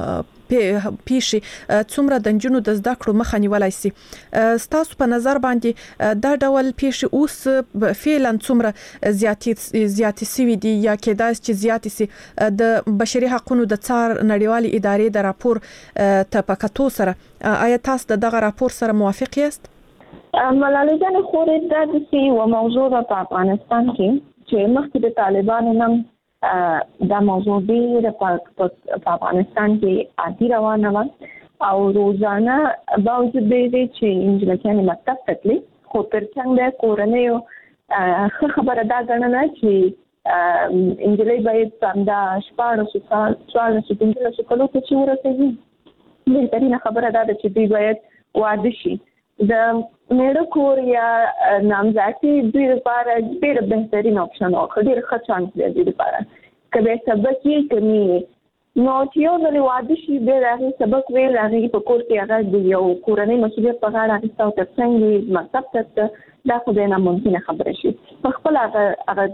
پیشي څومره د جنونو د زده کړو مخه نیولای شي. ستاسو په نظر باندې دا ډول پیشي اوس فعلا څومره زیاتې زیاتې سوي دي یا کېدای چې زیاتې سي د بشري حقوقو د څار نړیوالې ادارې د راپور ته په کتو سره آیا تاسو دغه راپور سره موافق یاست؟ ملالۍ جان خورې دا د سی و موضوع په افغانستان کې چې مخکې د طالبانو نن دا موضوع ډېر په افغانستان کې عادي روانه وه او روزانه باوجود دې چې انجلکیانې مکتب ته تللي خو ترڅنګ د کورنیو ښه خبره دا ګڼله چې انجلۍ باید په همدا شپاړسو څوارلسو پنځلسو کلو ته چې ورسېږي. بهترینه خبره دا ده چې دوی باید واده شي. د میړه کور یا نامزادي دوی لپاره ډېر بهترین اپشن او ډېر ښه چانس دی دوی لپاره. که به سبق یې کمی نو چې یو ځل واده شي بیا د هغې سبق ویل هغې په کور کې هغه د یو کورنۍ مسؤلیت په غاړه اخیسته او ترڅنګ مکتب ته تلته دا خو بیا ناممکنه خبره شي. په خپل هغه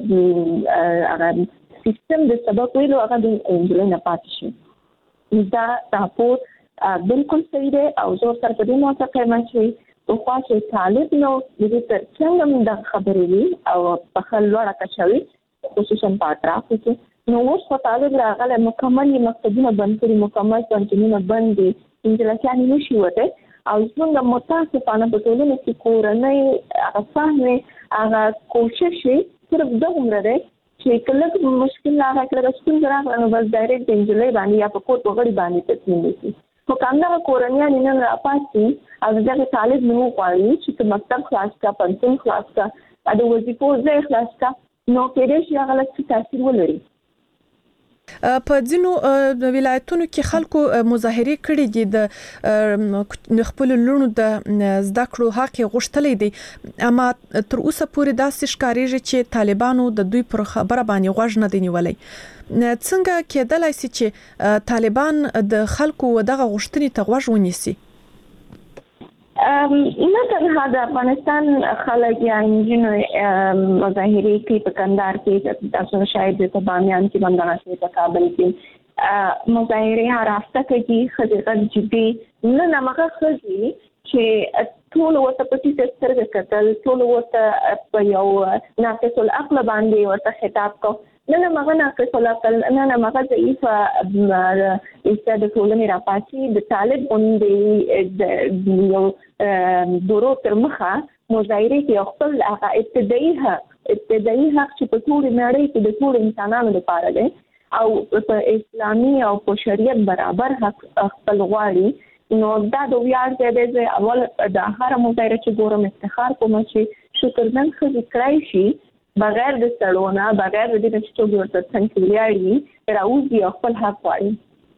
هغه هغه سیستم د سبق ویلو هغه د انجلۍ نه پاتې شي. دا راپور بالکل صحیح دی او زه سره په دې موافقه یم چې پخوا چې طالب نو د دې ترڅنګ هم دا خبرې وي او په ښه لوړه کچه وي خصوصا په اطرافو کې. نو اوس خو طالب راغلی مکمل یې مکتبونه بند کړي مکمل پوهنتونونه بند دي انجلکیانې نشي وتی او زموږ متاسفانه په ټولنه کې کورنۍ هغه فهم هغه کوشش یې صرف دغومره دی چې که لږ مشکل راغی که لږ ستونزه راغله نو بس ډایرکټ د انجلۍ باندې یا په کور په غړي باندې تصمیم نیسي. خو که همدغه کورنیانې نن راپاڅي او د دغې طالب نه وغواړي چې ته مکتب خلاص کړه پوهنتون خلاص کړه د وظیفو ځای خلاص کړه نو کېدای شي هغه لږ څه تاثیر ولري. په ځینو ولایتونو کې خلکو مظاهرې کړې دي د خپل لونو د زده کړو حق غوښتلی دی اما تر اوسه پورې داسې ښکارېږي چې طالبانو د دوی پر خبره باندې غوږ نه دی نیولی. څنګه کېدلای شي چې طالبان د خلکو دغه غوښتنې ته غوږ ونیسي؟ نه تنها د افغانستان خلک یا انجینو مظاهرې کوي په کندهار کې تاسو شاید په بامیان کې باندې په کابل کې مظاهرې هر هفته کوي ښځې غږ جدي نه نمغه ښځې چې ټول ورته په ټیټه سترګه کتل ټول ورته په یو ناقص العقل باندې ورته خطاب کو نه نه مغه ناقص العقل نه نه مغه ضعیفه ایسته د ټولنې راپاتې د طالب غوندې د یو دورو تر مخه مظاهرې کې خپل هغه ابتدایي حق ابتدایي حق چې په ټول نړۍ کې د ټول انسانانو لپاره دی او په اسلامي او په شریعت برابر حق خپل غواړي نو دا د ویاړ ځای دی. اول د هر مظاهره چې ګورم افتخار کوم چې شکرمن ښځې کړی شي بغیر د سړونه بغیر د دې چې څوک ورته څنګه ویاړي راوځي او خپل حق غواړي.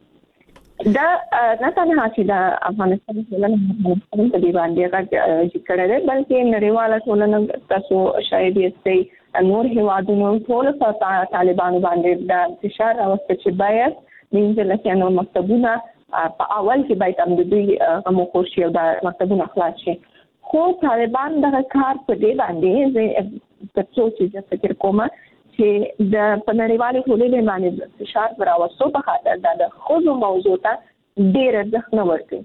دا نه تنها چې د افغانستان ټولنه په دې باندې غږ کړی دی بلکې نړیواله ټولنه تاسو شاید یې نور هیوادونو ټول په طالبانو باندې د فشار راوسته چې باید د انجلکیانو مکتبونه په اول کې باید هم د دوی غموخور شي او د مکتبونه خلاص شي. خو طالبان دغه کار په دې باندې زه تر څو چې فکر کوم چې د په نړیوالې ټولنې باندې فشار راوستو په خاطر دا د ښځو موضوع ته ډېر ارزښت نه ورکوي.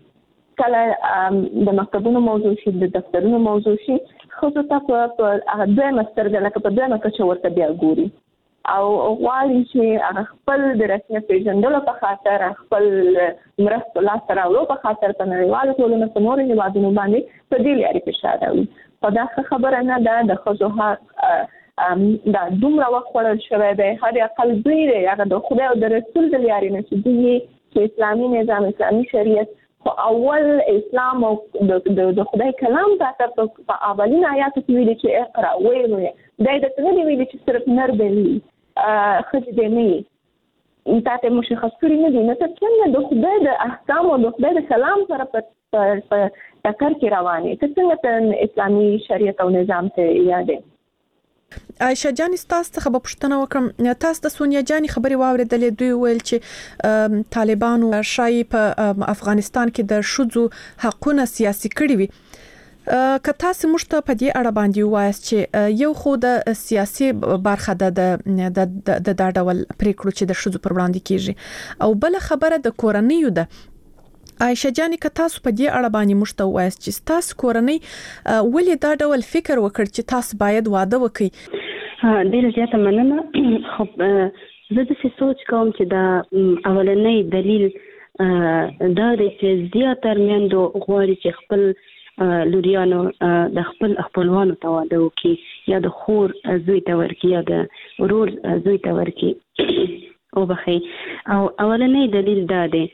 کله د مکتبونو موضوع شي د دفترونو موضوع شي ښځو ته په دویمه سترګه لکه په دویمه کچه ورته بیا ګوري او غواړي چې هغه خپل د رسمیت پېژندلو په خاطر خپل مرستو لاسته راوړو په خاطر په نړیواله ټولنه په نورو هېوادونو باندې په دې لارې فشار راوړي. خو دا ښه خبره نه ده. د ښځو حق دا دومره وخت خوړل شوی دی هر اقل دوی دی هغه د خدای او د رسول د لارې نه چې دوی چې اسلامي نظام اسلامي شریعت خو اول اسلام او د خدای کلام ته په اولین آیاتو کې ویلي چې اقرا وایي دا د څه دی ویلي چې صرف نر دی ښځې دی نه تاسو مشخص کړی نه دي. نو څنګه د خدای د احکام او د خدای د کلام سره په ټکر کې روانې ته څنګه اسلامي شریعت او نظام ته یادې؟ عائشہ جان تاسو څخه به پوښتنه وکړم، تاسو د سونیا جان خبرې واوریدلې، دوی ویل چې طالبانو شای په افغانستان کې د شذو حقونه سیاسي کړی وي. که تاسو مشته په دې اړه باندې وایاست چې یو خو د سیاسي برخه د د د د ډول پریکړو چې د شذو پر وړاندې کیږي، او بل خبره د کورنیو ده. عائشہ جان که تاسو په دې اړه باندې مشته وایاست چې تاسو کورنۍ ولې دا ډول فکر وکړ چې تاسو باید واده وکړئ؟ ډیره زیاته مننه. خو زه د څه سوچ کوم چې دا اولنۍ دلیل دا دی چې زیاتره میندو غواړي چې خپل لوریانو د خپل خپلوانو ته واده وکړي، یا د خور زوی ته ورکړي، یا د ورور زوی ته ورکړي او بخي. او اولنۍ دلیل دا دی.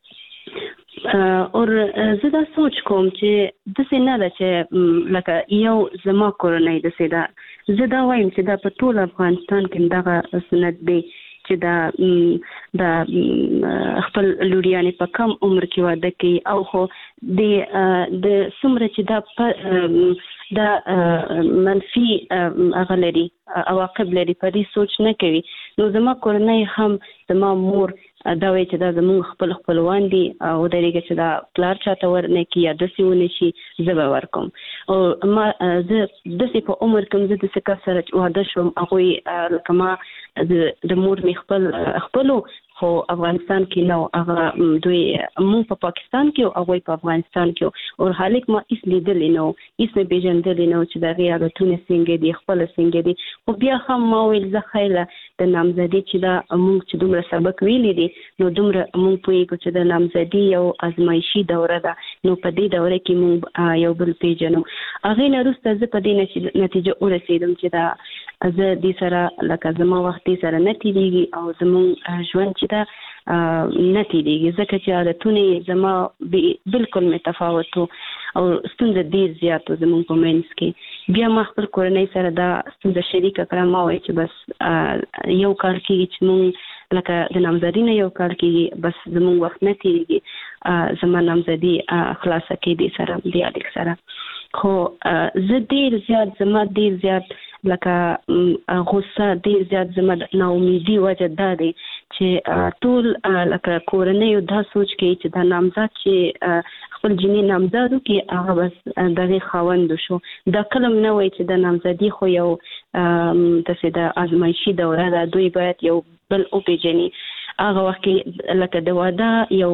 اور زه دا سوچ کوم چې د څه نه ده چې لکه یو زما کورنۍ د څه ده، زه دا وایم چې دا په ټول افغانستان کې دغه سنت دی چې دا د خپل لوریانې په کم عمر کې واده کوي، او خو د د څومره چې دا دا منفي هغه لري عواقب لري په دې سوچ نه کوي. نو زما کورنۍ هم زما مور دا وایي چې دا زموږ خپل خپلوان دي، او درېږي چې دا پلار چاته ورنه کی یا داسې ونه شي زه به ورکوم. او ما زه داسې په عمر کې زه داسې کس سره واده شوم، هغوی لکه ما د مور مې خپل خپلو خو افغانستان کې نو هغه دوی مونږ په پاکستان کې او هغوی په افغانستان کې، او حالک ما هیڅ لیدلی نه و، هیڅ مې پېژندلی نه و چې د هغې عادتونه څنګه دي، خپله څنګه دي. خو بیا هم ما ویل زه خیله د نامزدي چې دا مونږ چې دومره سبق ویلی دي، نو دومره مونږ پوهېږو چې د نامزدي یو ازمایشي دوره ده، نو په دې دوره کې مونږ یو بل پېژنو. هغې نه وروسته زه په دې نتیجه ورسېدم چې دا زه دې سره لکه زما وخت دې سره نه تېرېږي، او زموږ ژوند چې دا نه تېرېږي، ځکه چې عادتونه یې زما بالکل متفاوت و او ستونزه ډېر زیات و زموږ په منځ کې. بیا ما خپل کورنۍ سره دا ستونزه شریکه کړه، ما وایي چې بس یو کال کېږي چې مونږ لکه د نامزدي نه یو کال کېږي، بس زموږ وخت نه تېرېږي، زما نامزدي خلاصه کې دې سره دې الیک سره. خو زه ډېر زیات زما ډېر زیات لکه غوسه ډېر زیات زما د ناامیدي وجه دا دی چې ټول لکه کورنۍ دا سوچ کوي چې دا نامزد چې خپل جنې نامزد وکړي هغه بس دغې خاوند شو. دا کله نه وایي چې د نامزدي خو یو داسې د ازمایشي دوره ده، دوی باید یو بل وپېژني. هغه وخت کې لکه د واده یو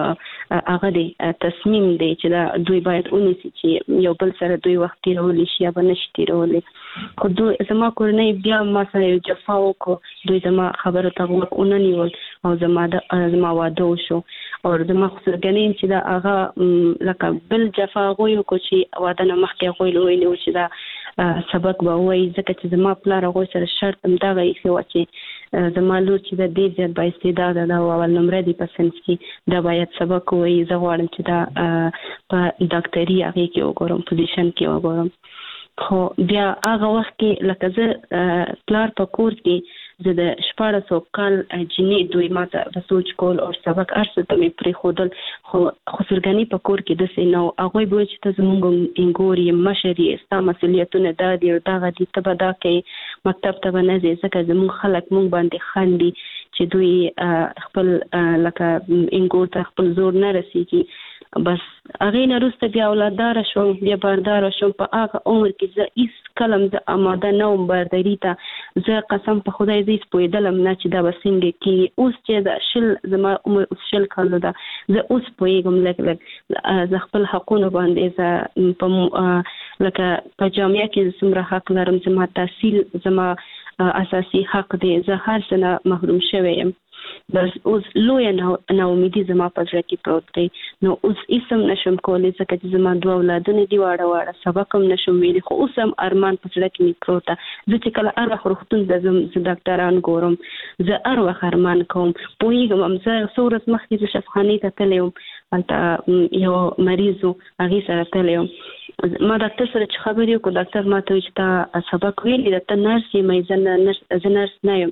هغه دی تصمیم دی چې دا دوی باید ونیسي چې یو بل سره دوی وخت تېرولی شي یا به نه شي تېرولی. خو دوی زما کورنۍ بیا ما سره یو جفا وکړو، دوی زما خبرو ته غوږ ونه نیول او زما د زما واده وشو. او زما خسرګنۍ چې دا هغه لکه بل جفا هغوی وکړو چې واده نه مخکې هغوی ویلي و چې دا سبق به ووایي، ځکه چې زما پلار هغوی سره شرط هم دغه ایښی وه چې زما لور چې دا ډېر زیات بااستعداده ده او اول نمره دی په صنف کې، دا باید سبق ووایي. زه غواړم چې دا په ډاکټري هغې کې وګورم، پوزیشن کې وګورم. خو بیا هغه وخت کې لکه زه پلار په کور کې زه د شپاړسو کال جنې دوی ما ته د سوچ کول او سبق هر څه ته مې پرېښودل، خو خسرګنۍ په کور کې داسې نه و. هغوی به وایي چې ته زموږ انګور یې، مشر یې، ستا مسؤلیتونه دا دي او دغه دي، ته به دا کوې، مکتب ته به نه ځې، ځکه زموږ خلک موږ باندې خندي چې دوی خپل لکه انګور ته خپل زور نه رسېږي. بس هغې نه وروسته بیا اولادداره شوم، بیا بارداره شوم. په هغه عمر کې زه هېڅ کله هم زه آماده نه وم بارداري ته. زه قسم په خدای زه هېڅ پوهېدلم نه چې دا به څنګه کېږي. اوس چې دا شل زما عمر اوس شل کالو ده، زه اوس پوهېږم لږ لږ زه خپل حقونو باندې زه په لکه په جامعه کې څومره حق لرم، زما تحصیل زما اساسي حق دی، زه هر څه نه محروم شوی یم. بس اوس لویه ناامیدي زما په زړه کې پروت دی. نو اوس هېڅ هم نشم کولی، ځکه چې زما دوه اولادونه دي واړه واړه، سبق هم نشم ویلی. خو اوس هم ارمان په زړه کې مې پروت ده. زه چې کله هر وخت روغتون ته ځم، زه ډاکټران ګورم، زه هر وخت ارمان کوم. پوهېږم هم زه څو ورځ مخکې زه شفخانې ته تللی وم، هلته یو مریض و، هغې سره تللی وم. ما ډاکټر سره چې خبرې وکړو، ډاکټر ما ته وایي چې تا سبق ویلي ده، ته نرس یې؟ زه نرس نه یم.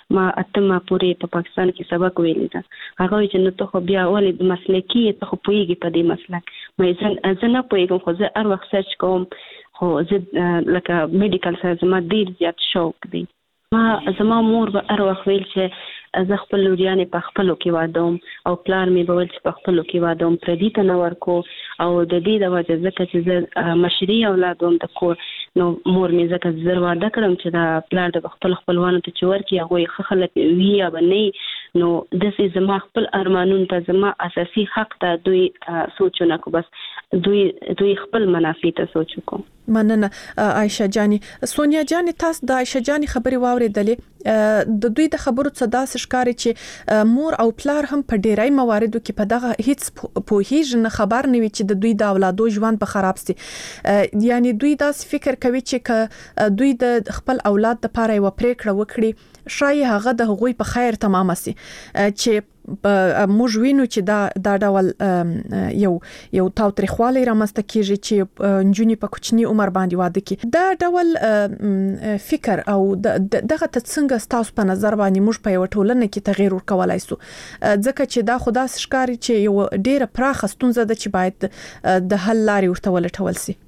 ما اتمه پورې په پاکستان کې سبق ویلی دا هغه چې نو ته خو بیا ولې د مسلکی ته خو پویږي په دې مسلک مې زه نه پویږم خو زه هر وخت سرچ کوم خو زه لکه میډیکل سره زما ډیر زیات شوق دی ما زما مور به هر وخت ویل چې زه خپل لوریانې په خپلو کې وادوم او پلار مې به ویل چې په خپلو کې وادوم پردي ته نه ورکو او د دې د وجه ځکه چې زه مشري اولاد وم د کور نو مور مې ځکه زه واده کړم چې دا پلار د خپل خپلوانو ته چې ورکړي هغوی ښه خلک وي یا به نه نو داسې زما خپل ارمانونو ته زما اساسي حق ته دوی سوچ ونه کړو بس دوی دوی خپل منافع ته سوچ وکړو. مننه عایشه جاني. سونیا جاني تاسو د عایشه جاني خبرې واورېدلې د دوی د خبرو څخه داسې ښکاري چې مور او پلار هم په ډیری مواردو کې په دغه هیڅ پوهیږي نه خبر نه وي چې د دوی د اولادو ژوند په خراب سي یعنی دوی داسې فکر کوي چې دوی د خپل اولاد لپاره یو پریکړه وکړي شاید هغه د هغوی په خیر تمام سي چې موږ وینو چې دا دا ډول یو یو تاوتریخوالی رامنځته کیږي چې نجونې په کوچني عمر باندې واده کوي دا ډول فکر او دغه څنګه ستاسو په نظر باندې موږ په یو ټولنه کې تغیر ورکولای سو ځکه چې دا خدا ښکاری چې یو ډیره پراخه ستونزه ده چې باید د حل لارې ورته ولټول سي.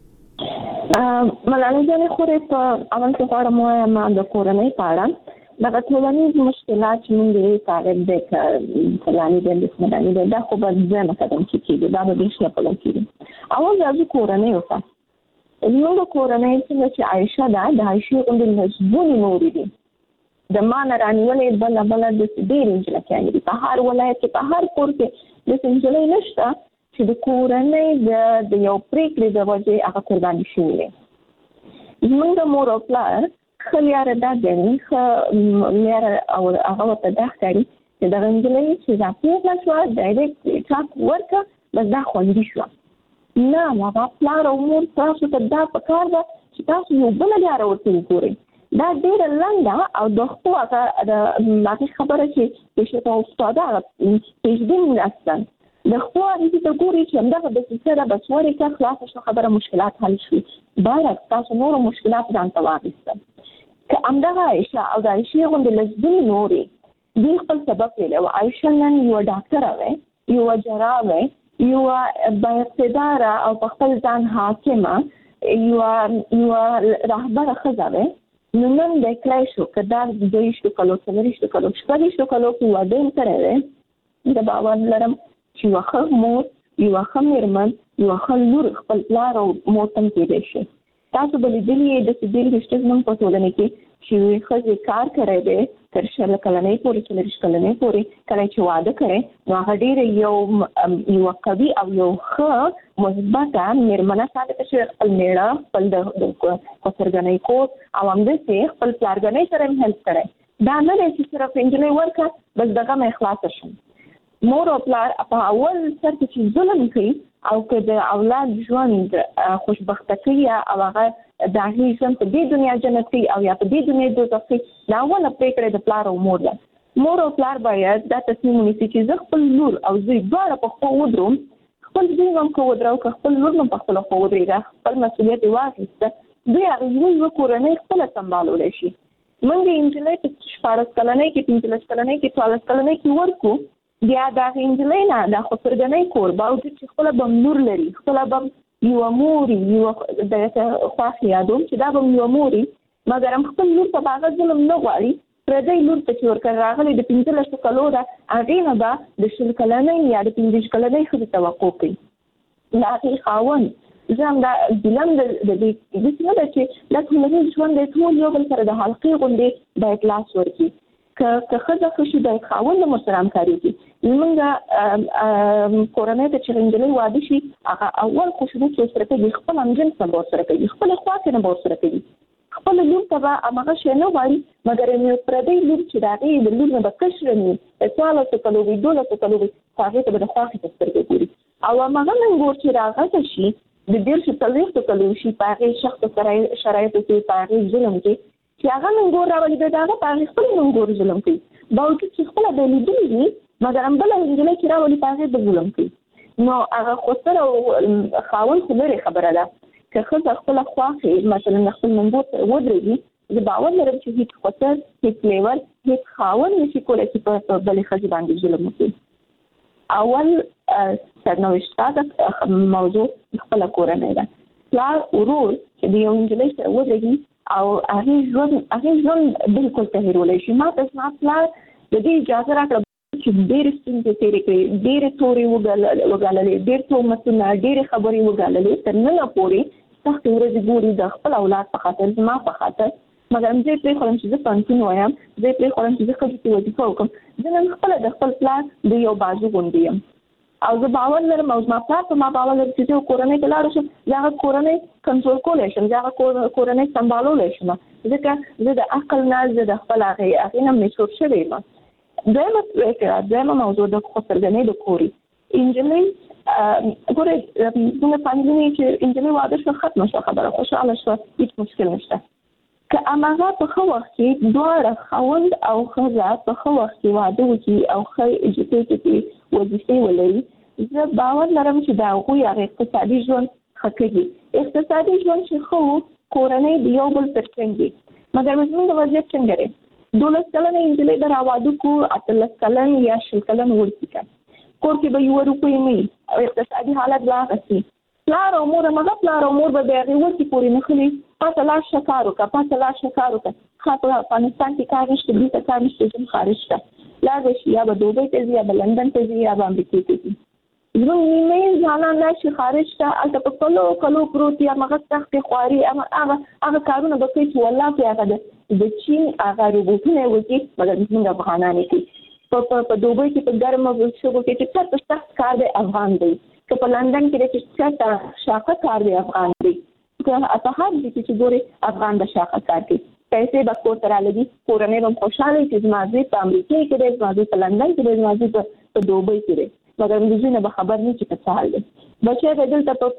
ملالۍ جانې خورې په اول کې غواړم وایم د کورنۍ په اړه دغه ټولنیز مشکلات چې موږ یې تعریف د فلاني د اسلامي د خو په ځمه قدم کې کېږي دا به ډېر څه په کېږي اول ځکه کورنۍ وکړه نو کورنۍ چې عائشه دا د عائشه غوندې مزبون نور دي د مان رانیولې بل بل د ډېر انجله کوي په هر ولایت کې په هر کور کې د انجله نشته چې د کورنۍ د یو پریکړې د وجې هغه قرباني شي موږ مور او پلار خلیاره دا دني خ لاره او هغه په داخلي چې د غنجلې چې دا پیغله شو ډایرکټ ټاک ورکه بس دا خوندي شو نه هغه پلار او مور تاسو ته دا پکار ده چې تاسو یو بل لاره ورته وګورئ دا ډېر لنډه او د خو هغه د خبره چې چې تاسو استاد هغه تجدید نستن د خو هغه ته ګوري چې همدغه د سره بسوري کا خلاص شو خبره مشکلات حل شي بارک تاسو نور مشکلات ځان ته واغستل که همدغه عائشه او د عائشه غوندې لزبي نوري دوی خپل سبق ویل او عائشه نن یو ډاکټره وه یو جراح وه یو بااقتداره او په خپل ځان حاکمه یو یو رهبره ښځه وه نو نن د کړی شو که دا دویشتو کلو څلوېښتو کلو شپږویشتو کلو کې واده یې کړی دی د باور لرم چې یوه ښه مور یوه ښه مېرمن یوه ښه لور خپل پلار او مور ته کېدی شي تاسو به لیدلي یې داسې ډېر ویشته زموږ په ټولنه کې چې یوې ښځې کار کړی دی تر شل کلنۍ پورې څلوېښت کلنۍ پورې کله چې واده کړی نو هغه ډېره یو یوه قوي او یو ښه مثبته مېرمنه ثابته شوې خپل مېړه خپل د خسرګنۍ کور او همداسې خپل پلارګنۍ سره یې هیلپ کړی دا نه دی چې صرف نجلۍ ورکړه بس دغه مې خلاصه شم مور او پلار په اول سر کې چې ظلم کوي او که د اولاد ژوند خوشبخته کوي او هغه د هغې ژوند په دې دنیا جنت کوي او یا په دې دنیا دوزخ کوي دا اوله پرېکړه د پلار او مور ده مور او پلار باید دا تصمیم ونیسي چې زه خپل لور او زوی دواړه په خپل ودروم خپل زوی هم که ودرو که خپل لور هم په خپله خوا ودرېږه خپل مسؤلیت یې واخیسته دوی هغه یوه یوه کورنۍ خپله سمبالولی شي موږ د نجلۍ په شپاړس کلنۍ کې پنځلس کلنۍ کې څوارلس کلنۍ کې ورکو بیا د هغې نجلۍ نه د خسرګنۍ کور باوجود چې خپله به لور لري خپله به یوه مور یوه دغه خواښ یادوم چې دا به یوه مور مګر هم خپل لور ته به هغه ظلم نه غواړي پردی لور ته چې ورکړ راغلی د پنځلسو کلو ده هغې نه به د شل کلنۍ یا د پنځه کلنۍ ښځې توقع کوي د هغې خاوند زه هم دا ګیلم د دې داسې نه ده چې دا ټولنیز ژوند دی ټول یو بل سره د حلقې غوندې باید لاس ورکړي که که ښځه ښه شي باید خاوند هم ورسره همکاري وکړي زمونږ کورنۍ ته چې نجلۍ واده شي هغه اول خوشبو چې ورسره کوي خپل همجنس نه به ورسره کوي خپلې خواښې نه به ورسره کوي خپله لور ته به هماغه شی نه غواړي مګر یو پردی لور چې د هغې د لور نه به کشره وي څوارلسو کلو وي دولسو کلو وي خو هغې ته به د خواښې په سترګې ګوري او هماغه ننګور چې راغته شي د دېرشو څلوېښتو کلو شي په هغې شخصو شرایطو کې په هغې ظلم کې چې هغه ننګور راولي بیا د هغه په هغې خپل ننګور ظلم کوي باوجود چې خپله به یې لیدلي وي مګر هم بله نجلۍ چې راولي په هغې به ظلم کوي نو هغه خسر او خاوند خو لرې خبره ده که ښځه خپله خواښې مثلا خپل ننګور سره ودرېږي زه باور لرم چې هیڅ خسر هیڅ لیور هیڅ خاوند نشي کولای چې په بلې ښځې باندې ظلم وکړي. اول سرنوشت د موضوع خپله کورنۍ ده. پلار ورور چې د یو نجلۍ سره ودرېږي او هغې ژوند هغې ژوند بلکل تغیرولی شي. ما ته زما پلار د دې اجازه راکړه چې ډېرې ستونزې تېرې کړې، ډېرې تورې وګاللې، ډېر تهمتونه، ډېرې خبرې وګاللې، تر ننه پورې سختې ورځې ګوري د خپل اولاد په خاطر، زما په خاطر. مګر زه یې پرېښودم چې زه پوهنتون وایم، زه یې پرېښودم چې زه ښځو کې وظیفه وکړم. زه نن خپله د خپل پلار د یو بازو غوندې یم او زه باور لرم او زما پلار په ما باور لري چې زه کورنۍ ته لاړه شم، زه هغه کورنۍ کنټرول کولی شم، زه هغه کورنۍ سمبالولی شم، ځکه زه د عقل نه، زه د خپل هغې هغې نه میچور شوې یم. دویمه پرېکړه، دویمه موضوع د خسرګنۍ د کورې. نجلۍ ګورئ موږ فامیلونه چې نجلۍ واده شوه، ختمه شوه خبره، خوشحاله شوه، هېڅ مشکل نشته. که هماغه په ښه وخت کې دواړه خاوند او ښځه په ښه وخت کې واده وکړي او ښه ایجوکیټډ وي، وظیفې ولري، زه باور لرم چې د هغوی هغه اقتصادي ژوند ښه کوي. اقتصادي ژوند چې ښه و، کورنۍ د یو بل تر څنګ دي. مګر زموږ وضعیت څنګه دی؟ دولس کلنه نجلۍ به راواده کړو، اتلس کلن یا شل کلن وړکي که کور کې به یوه روپۍ نه وي او اقتصادي حالت به هغسې. پلار او مور همغه پلار او مور به د هغې وړکي پورې نښلي، پاته لاړ شه کار وکړه، پاته لاړ شه کار وکړه، ښه په افغانستان کې کار نشته، دلته کار نشته، ځم خارج ته لاړ به شي، یا به دوبۍ ته ځي، یا به لندن ته ځي، یا به امریکې ته ځي. زموږ نیمه ځوانان لاړ شي خارج ته، هلته په کلو کلو پروت وي، همغه سختې خواري، هغه هغه کارونه به کوي چې والله پرې هغه د چین هغه روبوټونه یې وکړي، مګر زموږ افغانان یې کوي. په دوبۍ کې په ګرمه شګو کې چې چېرته سخت کار دی افغان دی، که په لندن کې دی چې چېرته شاقه کار دی افغان دی، که په هر ځای کې چې ګورې افغان به شاقه کار کوي. پیسې به کور ته رالګي، کورنۍ به هم خوشحاله وي چې زما زوی په امریکې کې دی، زما زوی په لندن کې دی، زما زوی په دوبۍ کې دی. مګر د زوی نه به خبر نه چې په څه حال دی. بچی به دلته په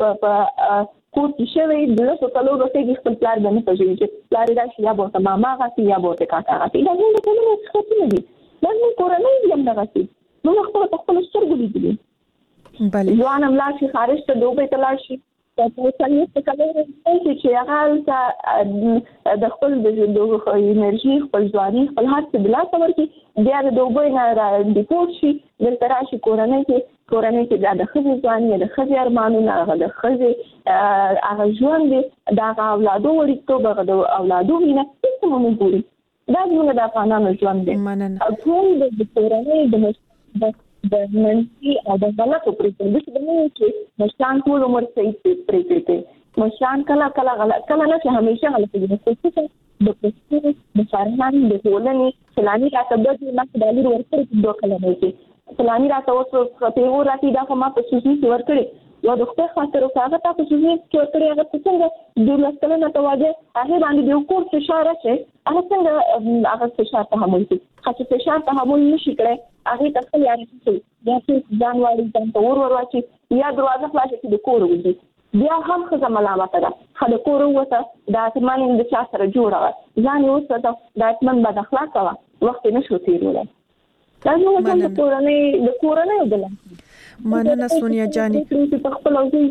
کور کې شوی د لسو کلو رسېږي، خپل پلار به نه پېژني چې پلار یې راشي، یا به ورته ماما غسي، یا به ورته کاکا غسي. دا زموږ د ټولنې صفتونه دي، دا زموږ کورنۍ دي همدغسې. موږ خپله په خپلو سترګو لیدلي. ځوان هم لاړ شي خارج ته، دوبۍ ته لاړ شي، څلوېښت کلن رسېږي چې هغه هلته د خپل انرژي، خپل ځواني، خپل هر څه د لاسه ورکړي، بیا د دوبۍ نه را ډیپورټ شي، دلته راشي کورنۍ کې کورنۍ کې دا د ښځې ځواني، د ښځې ارمانونه، هغه د ښځې هغه ژوند دی، د هغه اولادو وړیتوب، هغه د اولادو مینه، هېڅ هم ونه ګوري. دا زموږ د افغانانو ژوند دی. ټول د کورنۍ د د منفي او د غلطو پرېکړو داسې به نه وي چې مشران ټول عمر صحیح پرېکړې کوي. مشران کله کله غلط، کله نه چې همیشه غلط کوي. خصوصا د پښتو د فرهنګ د ټولنې فلاني راته بد وي، ما په ډالر ورکړی چې دوه کلنۍ کې فلاني راته اوس پیغور راکړي، دا خو ما په سوزني کې ورکړی، یا د خدای خاطر وکړه هغه تا په سوزني کې ورکړی، هغه ته څنګه دولس کلنه ته واده هغې باندې د یو کور فشار اچوي، هغه څنګه هغه فشار تحمل کوي؟ که چې فشار تحمل نشي کړی، هغې ته خپل یاري کوي، یا چې ځان واړي، ځان ته اور ور واچي، یا دروازه خلاصه کړي د کور وځي، بیا هم ښځه ملامته ده. ښه د کور ووته، دا اطمن د چا سره جوړه وه، ځان یې وساته، دا اطمن بد اخلاقه وه، وخت یې نه شو تېرولی. دا زموږ ژوند د کورنۍ د کورنیو د لاسه. مننه سونیا جانې. په خپل اوځي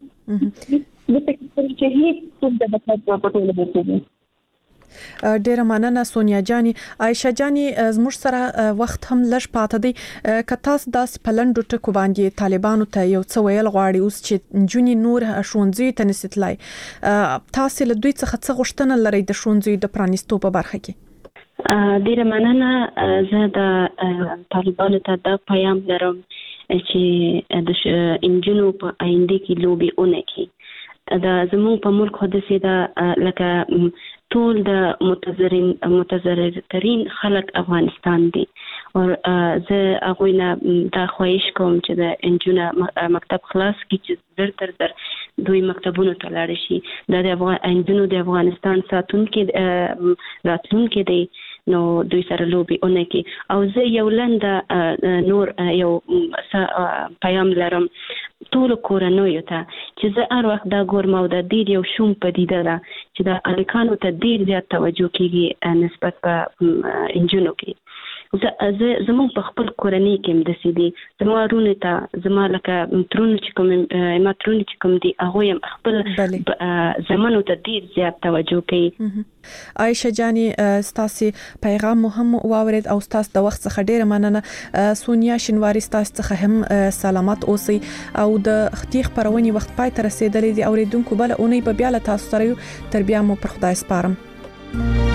د فکر چې هیڅ څوک د بچت په ټوله کې. ډیره مننه سونیا جانې. عایشه جانې، زموږ سره وخت هم لږ پاتې دی، که تاسو داسې په لنډو ټکو باندې طالبانو ته یو څه ویل غواړئ اوس چې نجونې نور ښوونځیو ته نشي تللی، تاسو له دوی څخه څه غوښتنه لرئ د ښوونځیو د پرانیستو په برخه کې؟ ډیره مننه. زه د طالبانو ته دا پیغام لرم چې د انجونو په آینده کې لوبې ونه کړي. دا زموږ په ملک حدثې دا لکه ټول د متضررین متضررترین خلک افغانستان دي، او زه هغوی نه دا خواهش کوم چې د انجونو مکتب خلاص کړي چې زر تر زر دوی مکتبونو ته لاړ شي. دا د انجونو د افغانستان ساتونکي راتلونکي دی، نو دوی سره لوبې ونه کړي. او زه یو لنډه نور یو پیغام لرم ټولو کورنیو ته چې زه هر وخت دا ګورم او دا ډېر یو شوم پدیده ده چې د هلکانو ته ډېر زیات توجه کېږي نسبت په نجونو کې. زه زموږ په خپل کورنۍ کې هم داسې دي. زما رونه ته زما لکه ترونه چې کوم ما ترونه چې کوم دي هغه هم خپل زمانو ته ډیر زیات توجه کوي. عائشه جاني ستاسو پیغام مهم واورید او ستاسو د وخت څخه ډیره مننه. سونیا شینواری ستاسو څخه هم سلامات اوسئ او د اختیخ پرونی وخت پای ته رسیدلې دي. اوریدونکو بل اونۍ په بیا له تاسو سره یو تر بیا مو پر خدای سپارم.